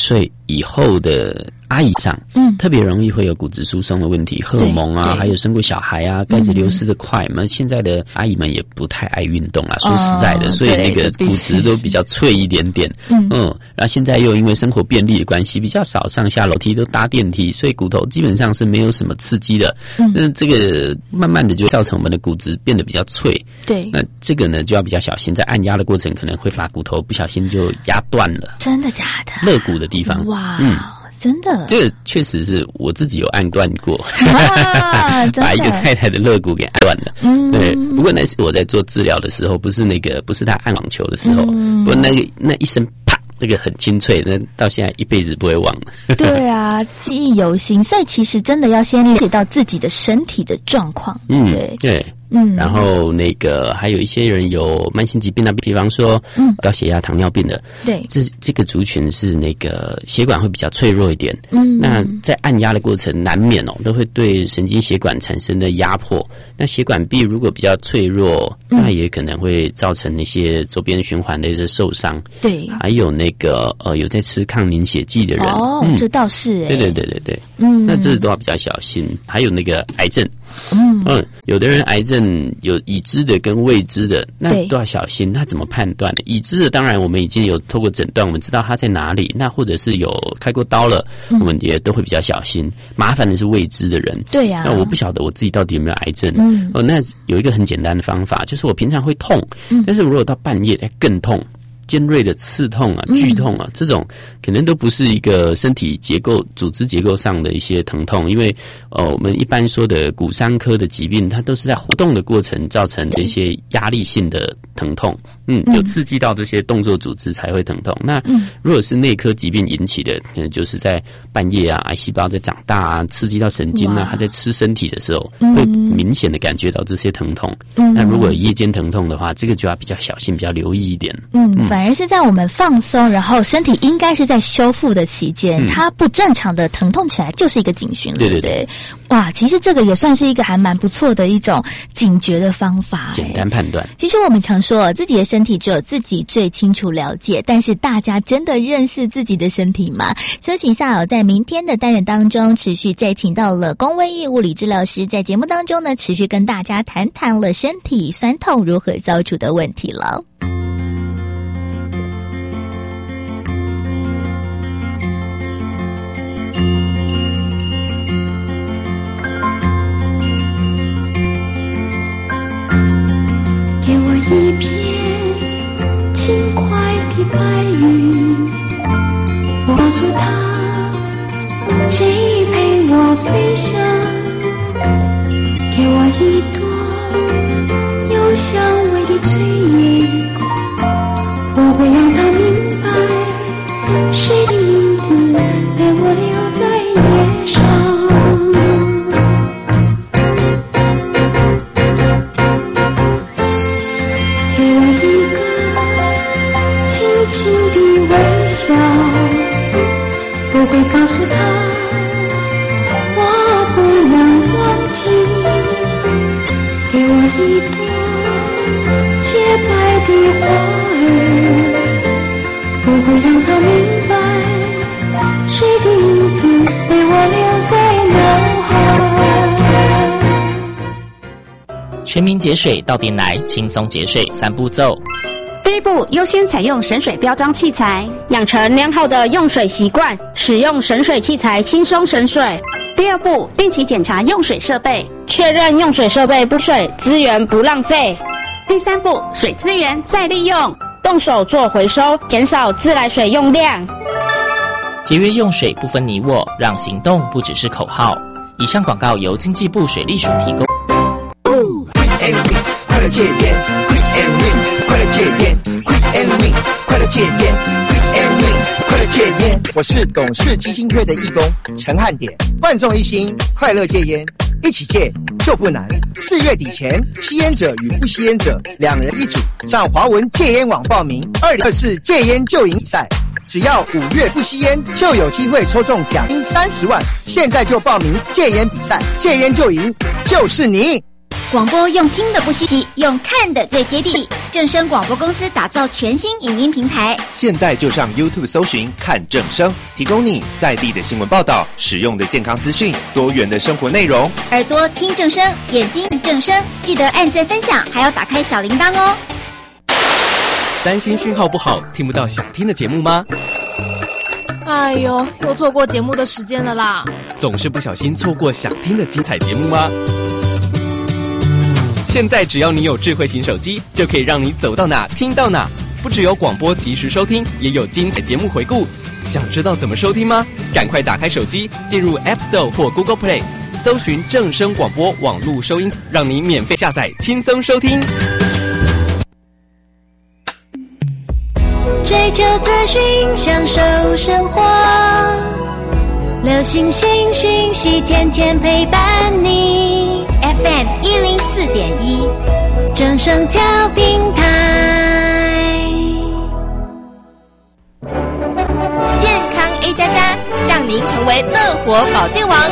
以后的阿姨上，特别容易会有骨质疏松的问题，荷尔蒙啊，还有生过小孩啊，钙质流失的快嘛。现在的阿姨们也不太爱运动啦，说实在的，所以那个骨质都比较脆一点点。然后现在又因为生活便利的关系，比较少上下楼梯，都搭电梯，所以骨头基本上是没有什么刺激的。那这个慢慢的就造成我们的骨质变得比较脆。 对， 那这个呢就要比较小心，在按压的过程可能会把骨头不小心就压断了。 真的假的？ 肋骨的地方。 哇，真的， 这个确实是我自己有按断过，把一个太太的肋骨给按断了。对，不过那是我在做治疗的时候，不是他按网球的时候，不过那一声啪，那个很清脆，那到现在一辈子不会忘了。 对啊，记忆犹新。所以其实真的要先了解到自己的身体的状况。 对。然后还有一些人有慢性疾病啊，比方说高血压、糖尿病的， 对， 这个族群是血管会比较脆弱一点。那在按压的过程难免都会对神经血管产生的压迫。那血管壁如果比较脆弱，那也可能会造成那些周边循环的一些受伤。 对， 还有有在吃抗凝血剂的人， 这倒是对，那这都要比较小心。还有癌症。有的人癌症有已知的跟未知的，那都要小心。那怎么判断呢？已知的当然我们已经有透过诊断，我们知道它在哪里。那或者是有开过刀了，我们也都会比较小心。麻烦的是未知的人， 对呀。 那我不晓得我自己到底有没有癌症。那有一个很简单的方法，就是我平常会痛，但是如果到半夜更痛。尖锐的刺痛啊、剧痛啊，这种可能都不是一个身体结构、组织结构上的一些疼痛，因为我们一般说的骨伤科的疾病，它都是在活动的过程造成的一些压力性的疼痛。有刺激到这些动作组织才会疼痛。那如果是内科疾病引起的，可能就是在半夜啊，癌细胞在长大啊，刺激到神经啊，它在吃身体的时候，会明显的感觉到这些疼痛。那如果有夜间疼痛的话，这个就要比较小心，比较留意一点。 反而是在我们放松，然后身体应该是在修复的期间，它不正常的疼痛起来就是一个警讯了。对。哇，其实这个也算是一个还蛮不错的一种警觉的方法。 简单判断。 其实我们常说自己的身体只有自己最清楚了解，但是大家真的认识自己的身体吗？休息一下在明天的单元当中持续再请到了龚威义物理治疗师，在节目当中呢持续跟大家谈了身体酸痛如何消除的问题了。 给我一片轻快的白云，我告诉他谁陪我飞翔。给我一朵有香味的炊烟，我会让他明白谁的影子被我留在夜上。我会告诉他，我不能忘记。给我一朵洁白的花儿，我会让他明白，谁的影子被我留在脑海。 全民节水到店来，轻松节水3步骤。 第一步，优先采用省水标章器材，养成良好的用水习惯，使用省水器材轻松省水。第二步，定期检查用水设备，确认用水设备不水，资源不浪费。第三步，水资源再利用，动手做回收，减少自来水用量。 节约用水不分你我，让行动不只是口号。以上广告由经济部水利署提供。 快乐戒烟 ，Quick and Win， 快乐戒烟 ，Quick and Win， 快乐戒烟 ，Quick and Win， 快乐戒烟。我是董事基金会的义工陈汉典，万众一心，快乐戒烟，一起戒就不难。4月底前，吸烟者与不吸烟者2人一组，上华文戒烟网报名2024戒烟就赢比赛。只要5月不吸烟，就有机会抽中奖金30万。现在就报名戒烟比赛，戒烟就赢，就是你。 广播用听的不稀奇，用看的最接地。正声广播公司打造全新影音平台， 现在就上 YouTube 搜寻看正声，提供你在地的新闻报道、实用的健康资讯、多元的生活内容。 耳朵听正声，眼睛正声，记得按赞分享，还要打开小铃铛哦。 担心讯号不好，听不到想听的节目吗？ 哎呦，又错过节目的时间了啦！ 总是不小心错过想听的精彩节目吗？现在只要你有智慧型手机，就可以让你走到哪听到哪。不只有广播及时收听，也有精彩节目回顾。想知道怎么收听吗？赶快打开手机，进入 App Store 或 Google Play， 搜寻正声广播网络收音，让你免费下载，轻松收听。 追求资讯，享受生活，流行新讯息，天天陪伴你。 FM 104.1， 正声调频台， 健康 A++，让您成为乐活保健王。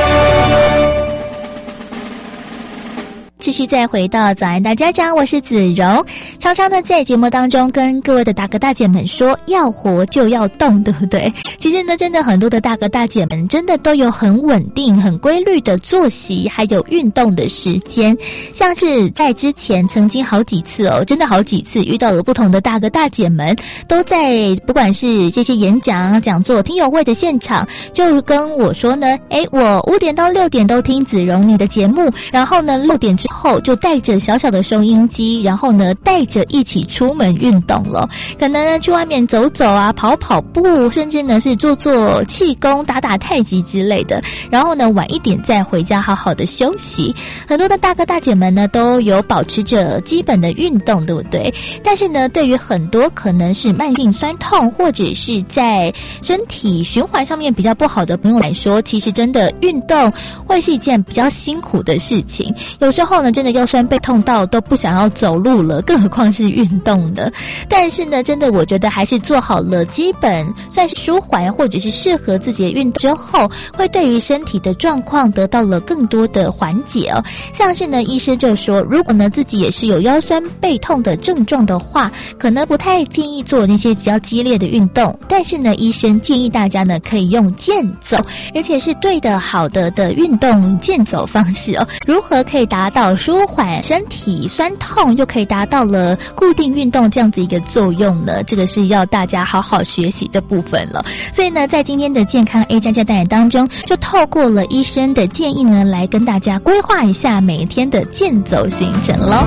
继续再回到早安大家长，我是子荣。常常呢在节目当中跟各位的大哥大姐们说，要活就要动，对不对？其实呢真的很多的大哥大姐们真的都有很稳定很规律的作息，还有运动的时间。像是在之前曾经好几次真的好几次遇到了不同的大哥大姐们，都在不管是这些演讲讲座听友会的现场，就跟我说呢，我5点到6点都听子荣你的节目，然后呢6点之后就带着小小的收音机，然后呢带着一起出门运动了，可能呢去外面走走啊，跑跑步，甚至呢是做做气功，打打太极之类的，然后呢晚一点再回家好好的休息。很多的大哥大姐们呢都有保持着基本的运动，对不对？但是呢对于很多可能是慢性酸痛或者是在身体循环上面比较不好的朋友来说，其实真的运动会是一件比较辛苦的事情，有时候呢真的腰酸背痛到都不想要走路了，更何况是运动的。但是呢真的我觉得还是做好了基本算是舒缓或者是适合自己的运动之后，会对于身体的状况得到了更多的缓解哦。像是呢医师就说，如果呢自己也是有腰酸背痛的症状的话，可能不太建议做那些比较激烈的运动，但是呢医生建议大家呢可以用健走，而且是对的好的运动健走方式哦。如何可以达到舒缓身体酸痛又可以达到了固定运动这样子一个作用呢？这个是要大家好好学习的部分了。所以呢在今天的健康 A++ 单元当中，就透过了医生的建议呢，来跟大家规划一下每一天的健走行程咯。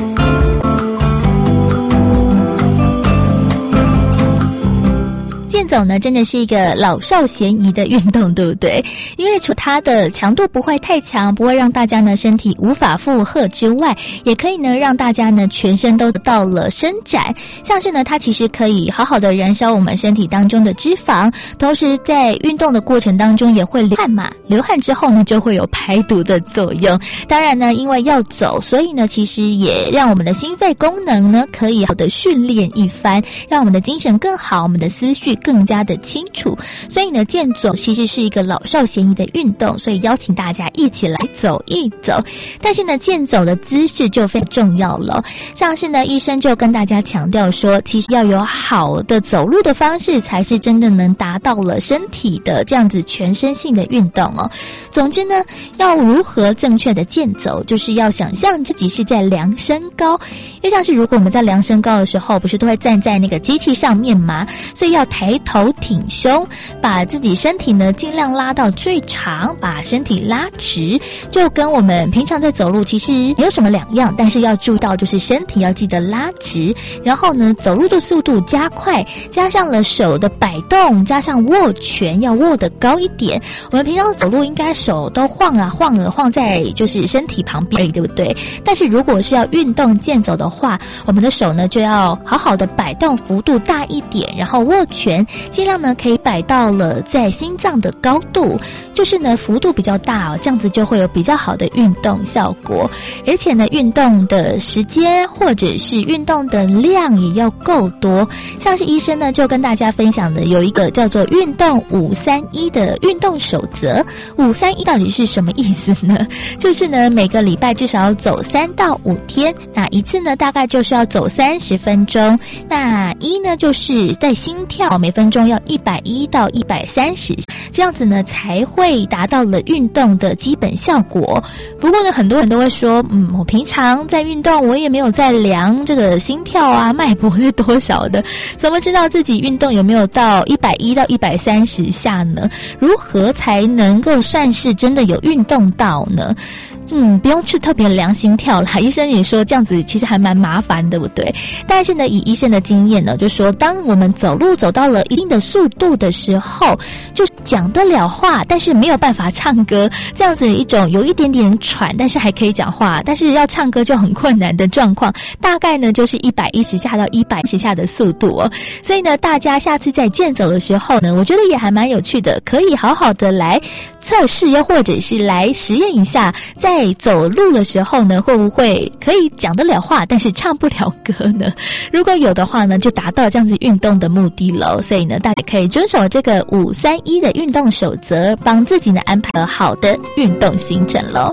健走呢真的是一个老少咸宜的运动，对不对？因为除它的强度不会太强，不会让大家呢身体无法负荷之外，也可以呢让大家呢全身都得到了伸展。像是呢它其实可以好好的燃烧我们身体当中的脂肪，同时在运动的过程当中也会流汗嘛，流汗之后呢就会有排毒的作用。当然呢因为要走，所以呢其实也让我们的心肺功能呢可以好的训练一番，让我们的精神更好，我们的思绪更加的清楚。所以呢健走其实是一个老少咸宜的运动，所以邀请大家一起来走一走。但是呢健走的姿势就非常重要了，像是呢医生就跟大家强调说，其实要有好的走路的方式，才是真的能达到了身体的这样子全身性的运动哦。总之呢要如何正确的健走，就是要想象自己是在量身高。因为像是如果我们在量身高的时候，不是都会站在那个机器上面吗？所以要抬头挺胸，把自己身体呢尽量拉到最长，把身体拉直，就跟我们平常在走路其实没有什么两样，但是要注意到就是身体要记得拉直，然后呢走路的速度加快，加上了手的摆动，加上握拳要握得高一点。我们平常走路应该手都晃啊晃啊晃在就是身体旁边，对不对？但是如果是要运动健走的话，我们的手呢就要好好的摆动幅度大一点，然后握拳尽量呢可以摆到了在心脏的高度，就是呢幅度比较大这样子就会有比较好的运动效果。而且呢运动的时间或者是运动的量也要够多，像是医生呢就跟大家分享的有一个叫做运动531的运动守则。531到底是什么意思呢？就是呢每个礼拜至少要走3到5天，那一次呢大概就是要走30分钟，那1呢就是在心跳每分钟要110到130，这样子呢才会达到了运动的基本效果。不过呢很多人都会说我平常在运动，我也没有在量这个心跳啊脉搏是多少的，怎么知道自己运动有没有到110到130下呢？如何才能够算是真的有运动到呢？不用去特别量心跳啦，医生也说这样子其实还蛮麻烦的，对不对？但是呢以医生的经验呢，就说当我们走路走到了一定的速度的时候，就讲得了话但是没有办法唱歌，这样子一种有一点点喘但是还可以讲话但是要唱歌就很困难的状况，大概呢就是110下到110下的速度所以呢大家下次在健走的时候呢，我觉得也还蛮有趣的，可以好好的来测试，又或者是来实验一下，在走路的时候呢会不会可以讲得了话但是唱不了歌呢？如果有的话呢就达到这样子运动的目的了。所以呢大家可以遵守这个531的运动守则，帮自己呢安排了好的运动行程咯。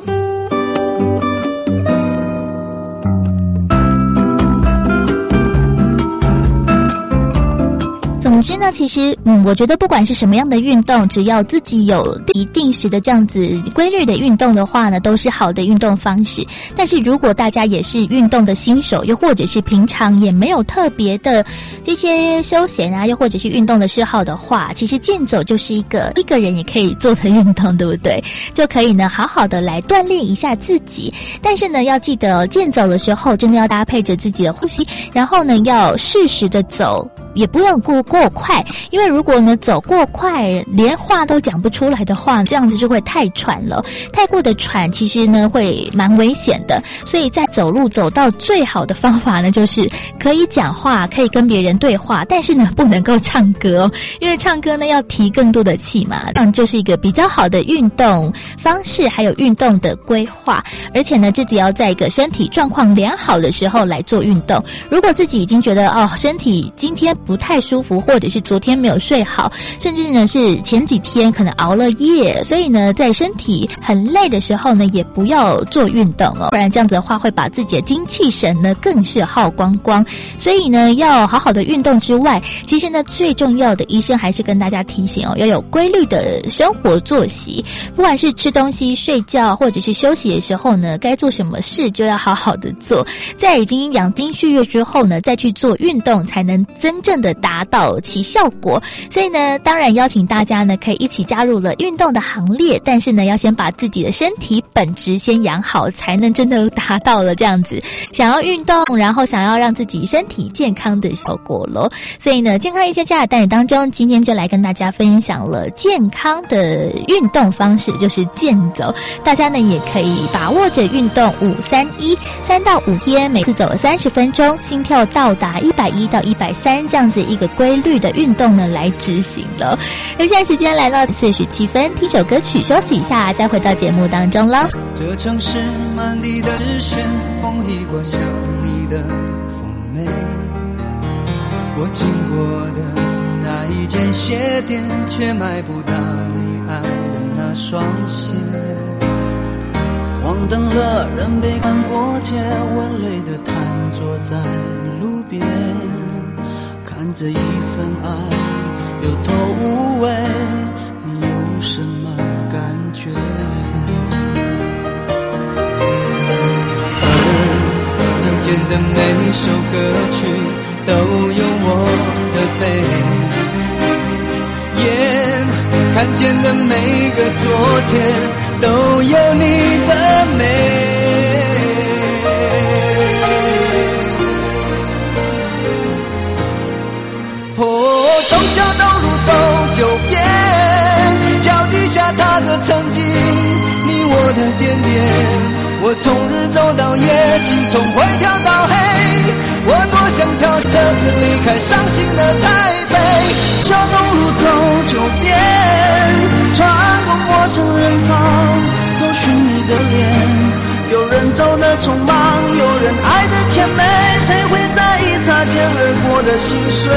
总之呢其实我觉得不管是什么样的运动，只要自己有一定时的这样子规律的运动的话呢，都是好的运动方式。但是如果大家也是运动的新手，又或者是平常也没有特别的这些休闲啊，又或者是运动的嗜好的话，其实健走就是一个人也可以做的运动，对不对？就可以呢好好的来锻炼一下自己。但是呢要记得健走的时候真的要搭配着自己的呼吸，然后呢要适时的走，也不要过快，因为如果呢走过快连话都讲不出来的话，这样子就会太喘了，太过的喘其实呢会蛮危险的。所以在走路走到最好的方法呢，就是可以讲话，可以跟别人对话，但是呢不能够唱歌因为唱歌呢要提更多的气嘛，这样就是一个比较好的运动方式，还有运动的规划。而且呢自己要在一个身体状况良好的时候来做运动。如果自己已经觉得身体今天不太舒服，或者是昨天没有睡好，甚至呢是前几天可能熬了夜，所以呢在身体很累的时候呢也不要做运动不然这样子的话会把自己的精气神呢更是耗光光。所以呢要好好的运动之外，其实呢最重要的医生还是跟大家提醒要有规律的生活作息，不管是吃东西睡觉或者是休息的时候呢，该做什么事就要好好的做，在已经养精蓄锐之后呢再去做运动，才能真正的达到其效果。所以呢当然邀请大家呢可以一起加入了运动的行列，但是呢要先把自己的身体本质先养好，才能真的达到了这样子想要运动然后想要让自己身体健康的效果咯。所以呢健康一下下的单元当中，今天就来跟大家分享了健康的运动方式，就是健走。大家呢也可以把握着运动531 3到5天，每次走30分钟，心跳到达110到130，这样子一个规律的运动呢来执行了。而现在时间来到47分，听首歌曲休息一下，再回到节目当中了。 这城市满地的日旋风一刮向你的妩媚，我经过的那一间鞋店却买不到你爱的那双鞋，黄灯了人被赶过街，我累得瘫坐在路边，看这一份爱有头无尾，你有什么感觉？听见的每首歌曲都有我的悲，眼看见的每个昨天都有你的美。从小到路走九遍，脚底下踏着曾经你我的点点， 我从日走到夜，心从灰跳到黑，我多想跳车子离开伤心的台北。小东路走9遍，穿过陌生人潮，搜寻你的脸。有人走得匆忙，有人爱得甜美，谁会在意擦肩而过的心碎？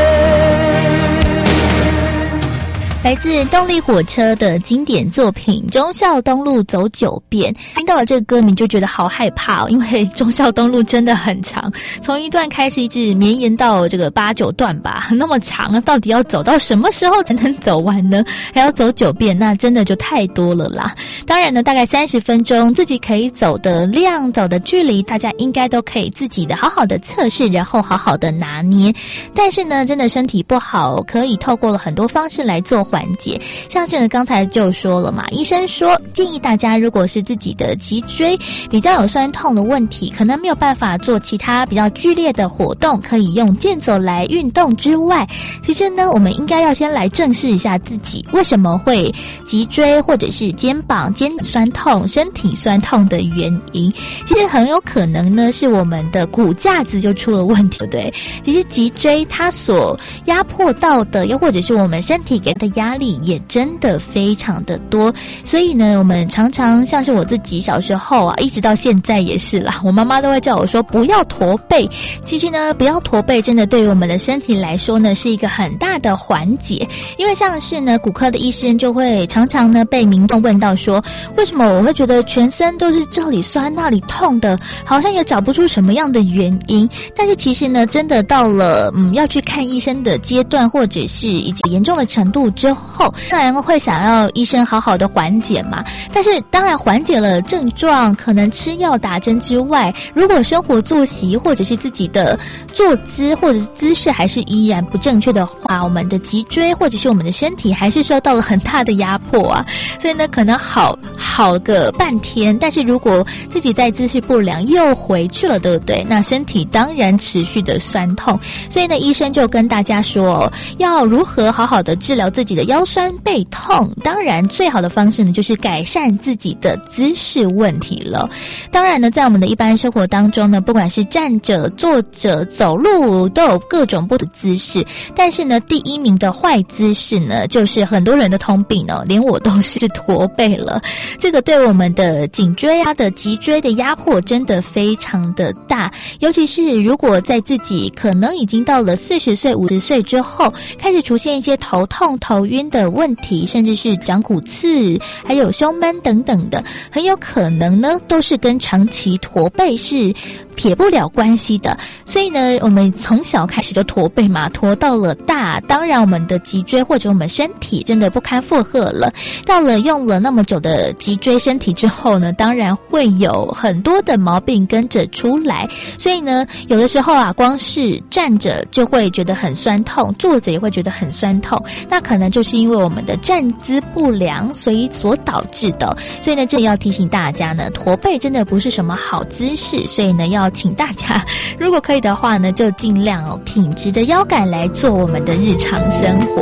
来自动力火车的经典作品《忠孝东路走9遍》，听到了这个歌名就觉得好害怕哦，因为忠孝东路真的很长，从一段开始一直绵延到这个8、9段吧，那么长，到底要走到什么时候才能走完呢？还要走9遍，那真的就太多了啦。当然呢，大概30分钟自己可以走的量、走的距离，大家应该都可以自己的好好的测试，然后好好的拿捏。但是呢，真的身体不好，可以透过了很多方式来做缓解，像是呢刚才就说了嘛，医生说建议大家，如果是自己的脊椎比较有酸痛的问题，可能没有办法做其他比较剧烈的活动，可以用健走来运动之外，其实呢我们应该要先来正视一下自己为什么会脊椎或者是肩膀酸痛、身体酸痛的原因。其实很有可能呢是我们的骨架子就出了问题，对不对？其实脊椎它所压迫到的，又或者是我们身体给的压力也真的非常的多，所以呢我们常常像是我自己小时候啊，一直到现在也是啦，我妈妈都会叫我说不要驼背。其实呢不要驼背真的对于我们的身体来说呢是一个很大的缓解，因为像是呢骨科的医生就会常常呢被民众问到说，为什么我会觉得全身都是这里酸那里痛的，好像也找不出什么样的原因。但是其实呢真的到了要去看医生的阶段，或者是已经严重的程度之后，当然会想要医生好好的缓解嘛。但是当然缓解了症状，可能吃药打针之外，如果生活作息或者是自己的坐姿或者是姿势还是依然不正确的话，我们的脊椎或者是我们的身体还是受到了很大的压迫啊。所以呢可能好个半天，但是如果自己在姿势不良又回去了，对不对？那身体当然持续的酸痛。所以呢医生就跟大家说，要如何好好的治疗自己的腰酸背痛，当然最好的方式呢就是改善自己的姿势问题了。当然呢在我们的一般生活当中呢，不管是站着、坐着、走路，都有各种不同的姿势，但是呢第一名的坏姿势呢就是很多人的通病哦，连我都是驼背了。这个对我们的颈椎啊的脊椎的压迫真的非常的大，尤其是如果在自己可能已经到了40岁、50岁之后，开始出现一些头痛、头晕的问题，甚至是长骨刺，还有胸闷等等的，很有可能呢都是跟长期驼背是撇不了关系的。所以呢我们从小开始就驼背嘛，驼到了大，当然我们的脊椎或者我们身体真的不堪负荷了，到了用了那么久的脊椎身体之后呢，当然会有很多的毛病跟着出来。所以呢有的时候啊，光是站着就会觉得很酸痛，坐着也会觉得很酸痛，那可能就是因为我们的站姿不良所以所导致的。所以呢这里要提醒大家呢，驼背真的不是什么好姿势，所以呢要请大家如果可以的话呢，就尽量挺直着腰杆来做我们的日常生活。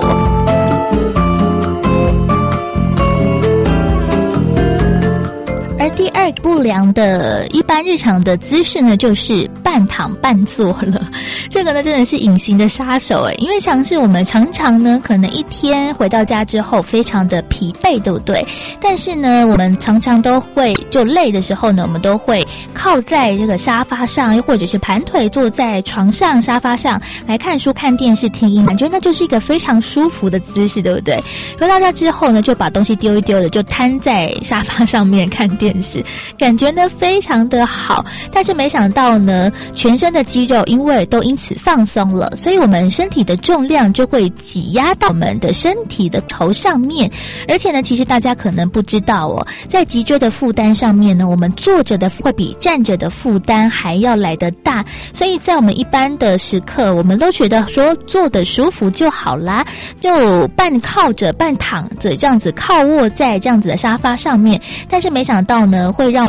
而第二不良的一般日常的姿势呢，就是半躺半坐了。这个呢真的是隐形的杀手诶，因为像是我们常常呢可能一天回到家之后非常的疲惫，对不对？但是呢我们常常都会就累的时候呢，我们都会靠在这个沙发上，又或者是盘腿坐在床上、沙发上来看书、看电视、听音乐，感觉那就是一个非常舒服的姿势，对不对？回到家之后呢，就把东西丢一丢的，就瘫在沙发上面看电视，感觉呢非常的好。但是没想到呢，全身的肌肉因为都因此放松了，所以我们身体的重量就会挤压到我们的身体的头上面。而且呢其实大家可能不知道哦，在脊椎的负担上面呢，我们坐着的会比站着的负担还要来得大。所以在我们一般的时刻，我们都觉得说坐得舒服就好啦，就半靠着半躺着这样子，靠卧在这样子的沙发上面。但是没想到呢，会让我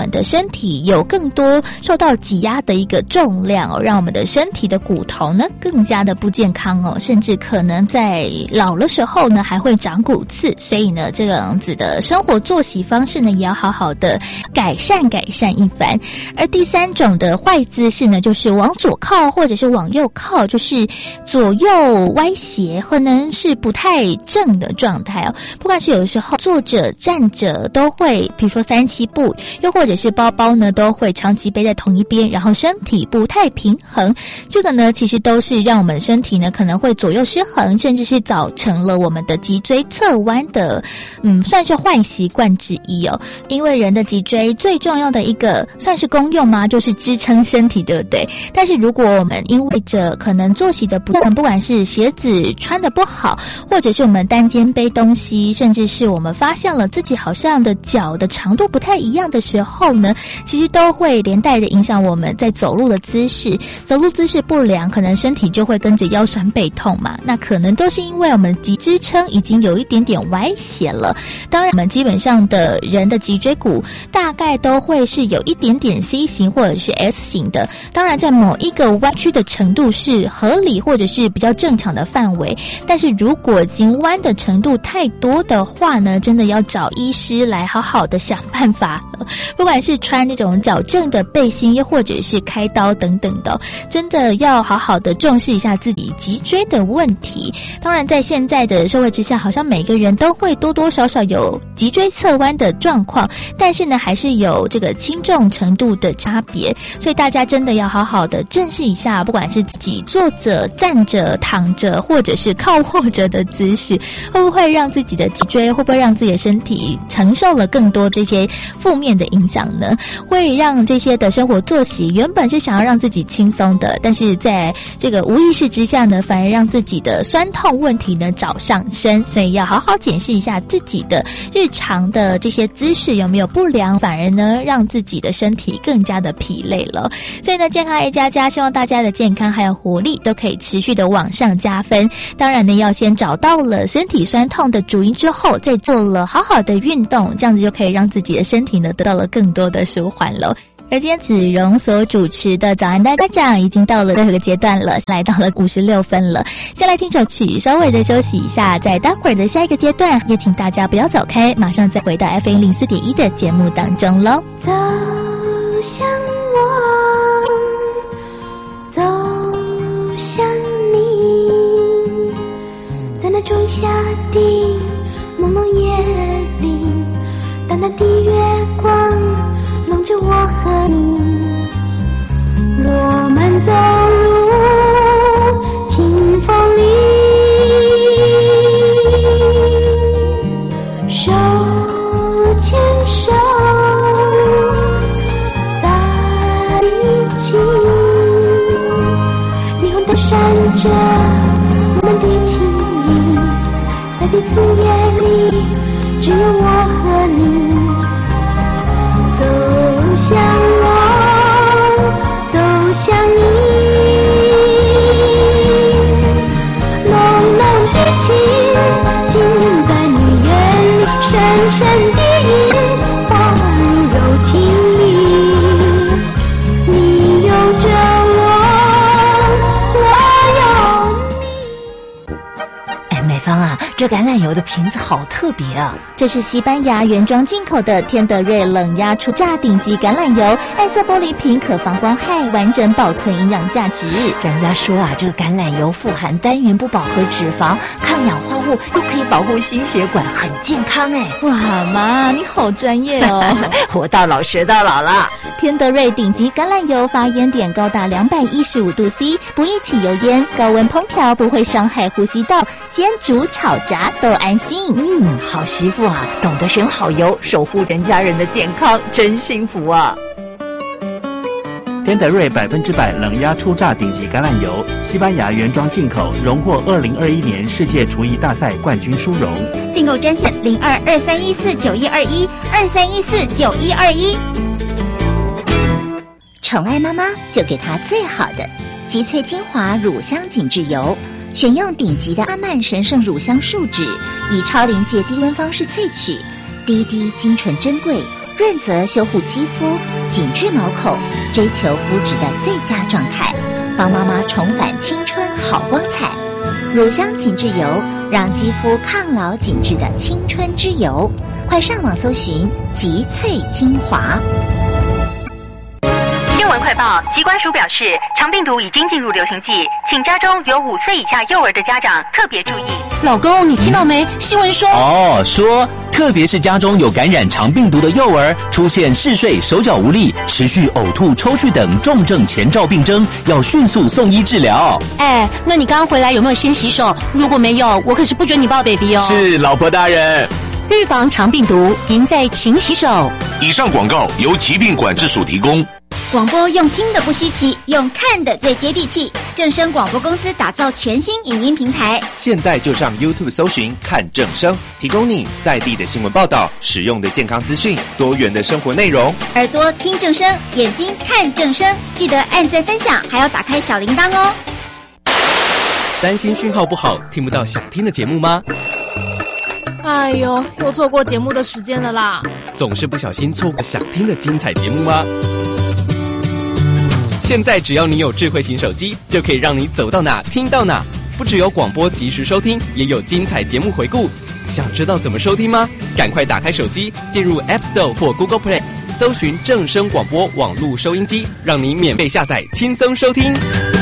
们的身体有更多受到挤压的一个重量哦，让我们的身体的骨头呢更加的不健康哦，甚至可能在老的时候呢还会长骨刺。所以呢，这样子的生活作息方式呢，也要好好的改善一番。而第三种的坏姿势呢，就是往左靠或者是往右靠，就是左右歪斜，可能是不太正的状态哦。不管是有时候坐着站着都会，比如说3-7步，又或者是包包呢都会长期背在同一边，然后身体不太平衡。这个呢，其实都是让我们身体呢可能会左右失衡，甚至是造成了我们的脊椎侧弯的，算是坏习惯之一哦。因为人的脊椎最重要的一个算是功用嘛，就是支撑身体，对不对？但是如果我们因为着可能作息的不管是鞋子穿的不好，或者是我们单肩背东西，甚至是我们发现了自己好像的脚的长度不太一样的时候呢，其实都会连带的影响我们在走路的姿势。走路姿势不良，可能身体就会跟着腰酸背痛嘛，那可能都是因为我们脊支撑已经有一点点歪斜了。当然我们基本上的人的脊椎骨大概都会是有一点点 C 型或者是 S 型的，当然在某一个弯曲的程度是合理或者是比较正常的范围，但是如果已经弯的程度太多的话呢，真的要找医师来好好的想办法了。不管是穿那种矫正的背心，又或者是开刀等等的，真的要好好的重视一下自己脊椎的问题。当然在现在的社会之下，好像每个人都会多多少少有脊椎侧弯的状况，但是呢还是有这个轻重程度的差别，所以大家真的要好好的正视一下，不管是自己坐着站着躺着或者是靠卧着的姿势，会不会让自己的脊椎，会不会让自己的身体承受了更多这些负面的影响呢？会让这些的生活作息原本是想要让自己轻松的，但是在这个无意识之下呢，反而让自己的酸痛问题呢找上身。所以要好好检视一下自己的日常的这些姿势有没有不良，反而呢让自己的身体更加的疲累了。所以呢，健康爱家家，希望大家的健康还有活力都可以持续的往上加分。当然呢，要先找到了身体酸痛的主因之后，再做了好好的运动，这样子就可以让自己的身体呢得到了更多的舒缓了。而今天子荣所主持的早安大家长已经到了最后一个阶段了，来到了56分了。先来听首曲，稍微的休息一下，在待会儿的下一个阶段，也请大家不要走开，马上再回到 FM04.1 的节目当中咯。 走向我，走向你，在那仲夏的朦胧夜里，淡淡的月光笼着我和你，我们走入清风里，手牵手在一起，霓虹灯闪着我们的情谊，在彼此眼里只有我和你。走向我，走向你，浓浓的情尽在你眼里，深深的印化入柔情里。你有着我有你。 哎，美芳啊，这橄榄油的瓶子好特别啊！ 这是西班牙原装进口的天德瑞冷压初榨顶级橄榄油，暗色玻璃瓶，可防光害，完整保存营养价值。 人家说啊，这个橄榄油富含单元不饱和脂肪，抗氧化物，又可以保护心血管，很健康哎！ 哇妈，你好专业哦！ 活到老学到老了。 天德瑞顶级橄榄油发烟点高达215度 C， 不易起油烟，高温烹调不会伤害呼吸道，煎煮炒炸都安心。 好媳妇啊，懂得选好油，守护人家人的健康，真幸福啊！ 天德瑞100%冷压初榨顶级橄榄油，西班牙原装进口，荣获2021年世界厨艺大赛冠军殊荣。 订购专线0223149121，23149121。 宠爱妈妈就给她最好的极萃精华乳香紧致油，选用顶级的阿曼神圣乳香树脂，以超临界低温方式萃取，滴滴精纯珍贵， 润泽修护肌肤，紧致毛孔，追求肤质的最佳状态，帮妈妈重返青春好光彩。乳香紧致油，让肌肤抗老紧致的青春之油，快上网搜寻极萃精华。 新闻快报，疾管署表示，肠病毒已经进入流行季，请家中有5岁以下幼儿的家长特别注意。 老公，你听到没？新闻说说特别是家中有感染肠病毒的幼儿，出现嗜睡、手脚无力、持续呕吐、抽搐等重症前兆病征，要迅速送医治疗。 那你刚刚回来有没有先洗手？如果没有，我可是不准你抱 baby 哦。 是，老婆大人。 预防肠病毒，赢在勤洗手。 以上广告由疾病管制署提供。 广播用听的不稀奇，用看的最接地气。正声广播公司打造全新影音平台， 现在就上 YouTube 搜寻看正声，提供你在地的新闻报道、实用的健康资讯、多元的生活内容。 耳朵听正声，眼睛看正声，记得按赞分享，还要打开小铃铛哦。 担心讯号不好，听不到想听的节目吗？ 哎呦，又错过节目的时间了啦！ 总是不小心错过想听的精彩节目吗？现在只要你有智慧型手机，就可以让你走到哪听到哪。不只有广播及时收听，也有精彩节目回顾。想知道怎么收听吗？赶快打开手机，进入 App Store 或 Google Play， 搜寻正声广播网络收音机，让你免费下载，轻松收听。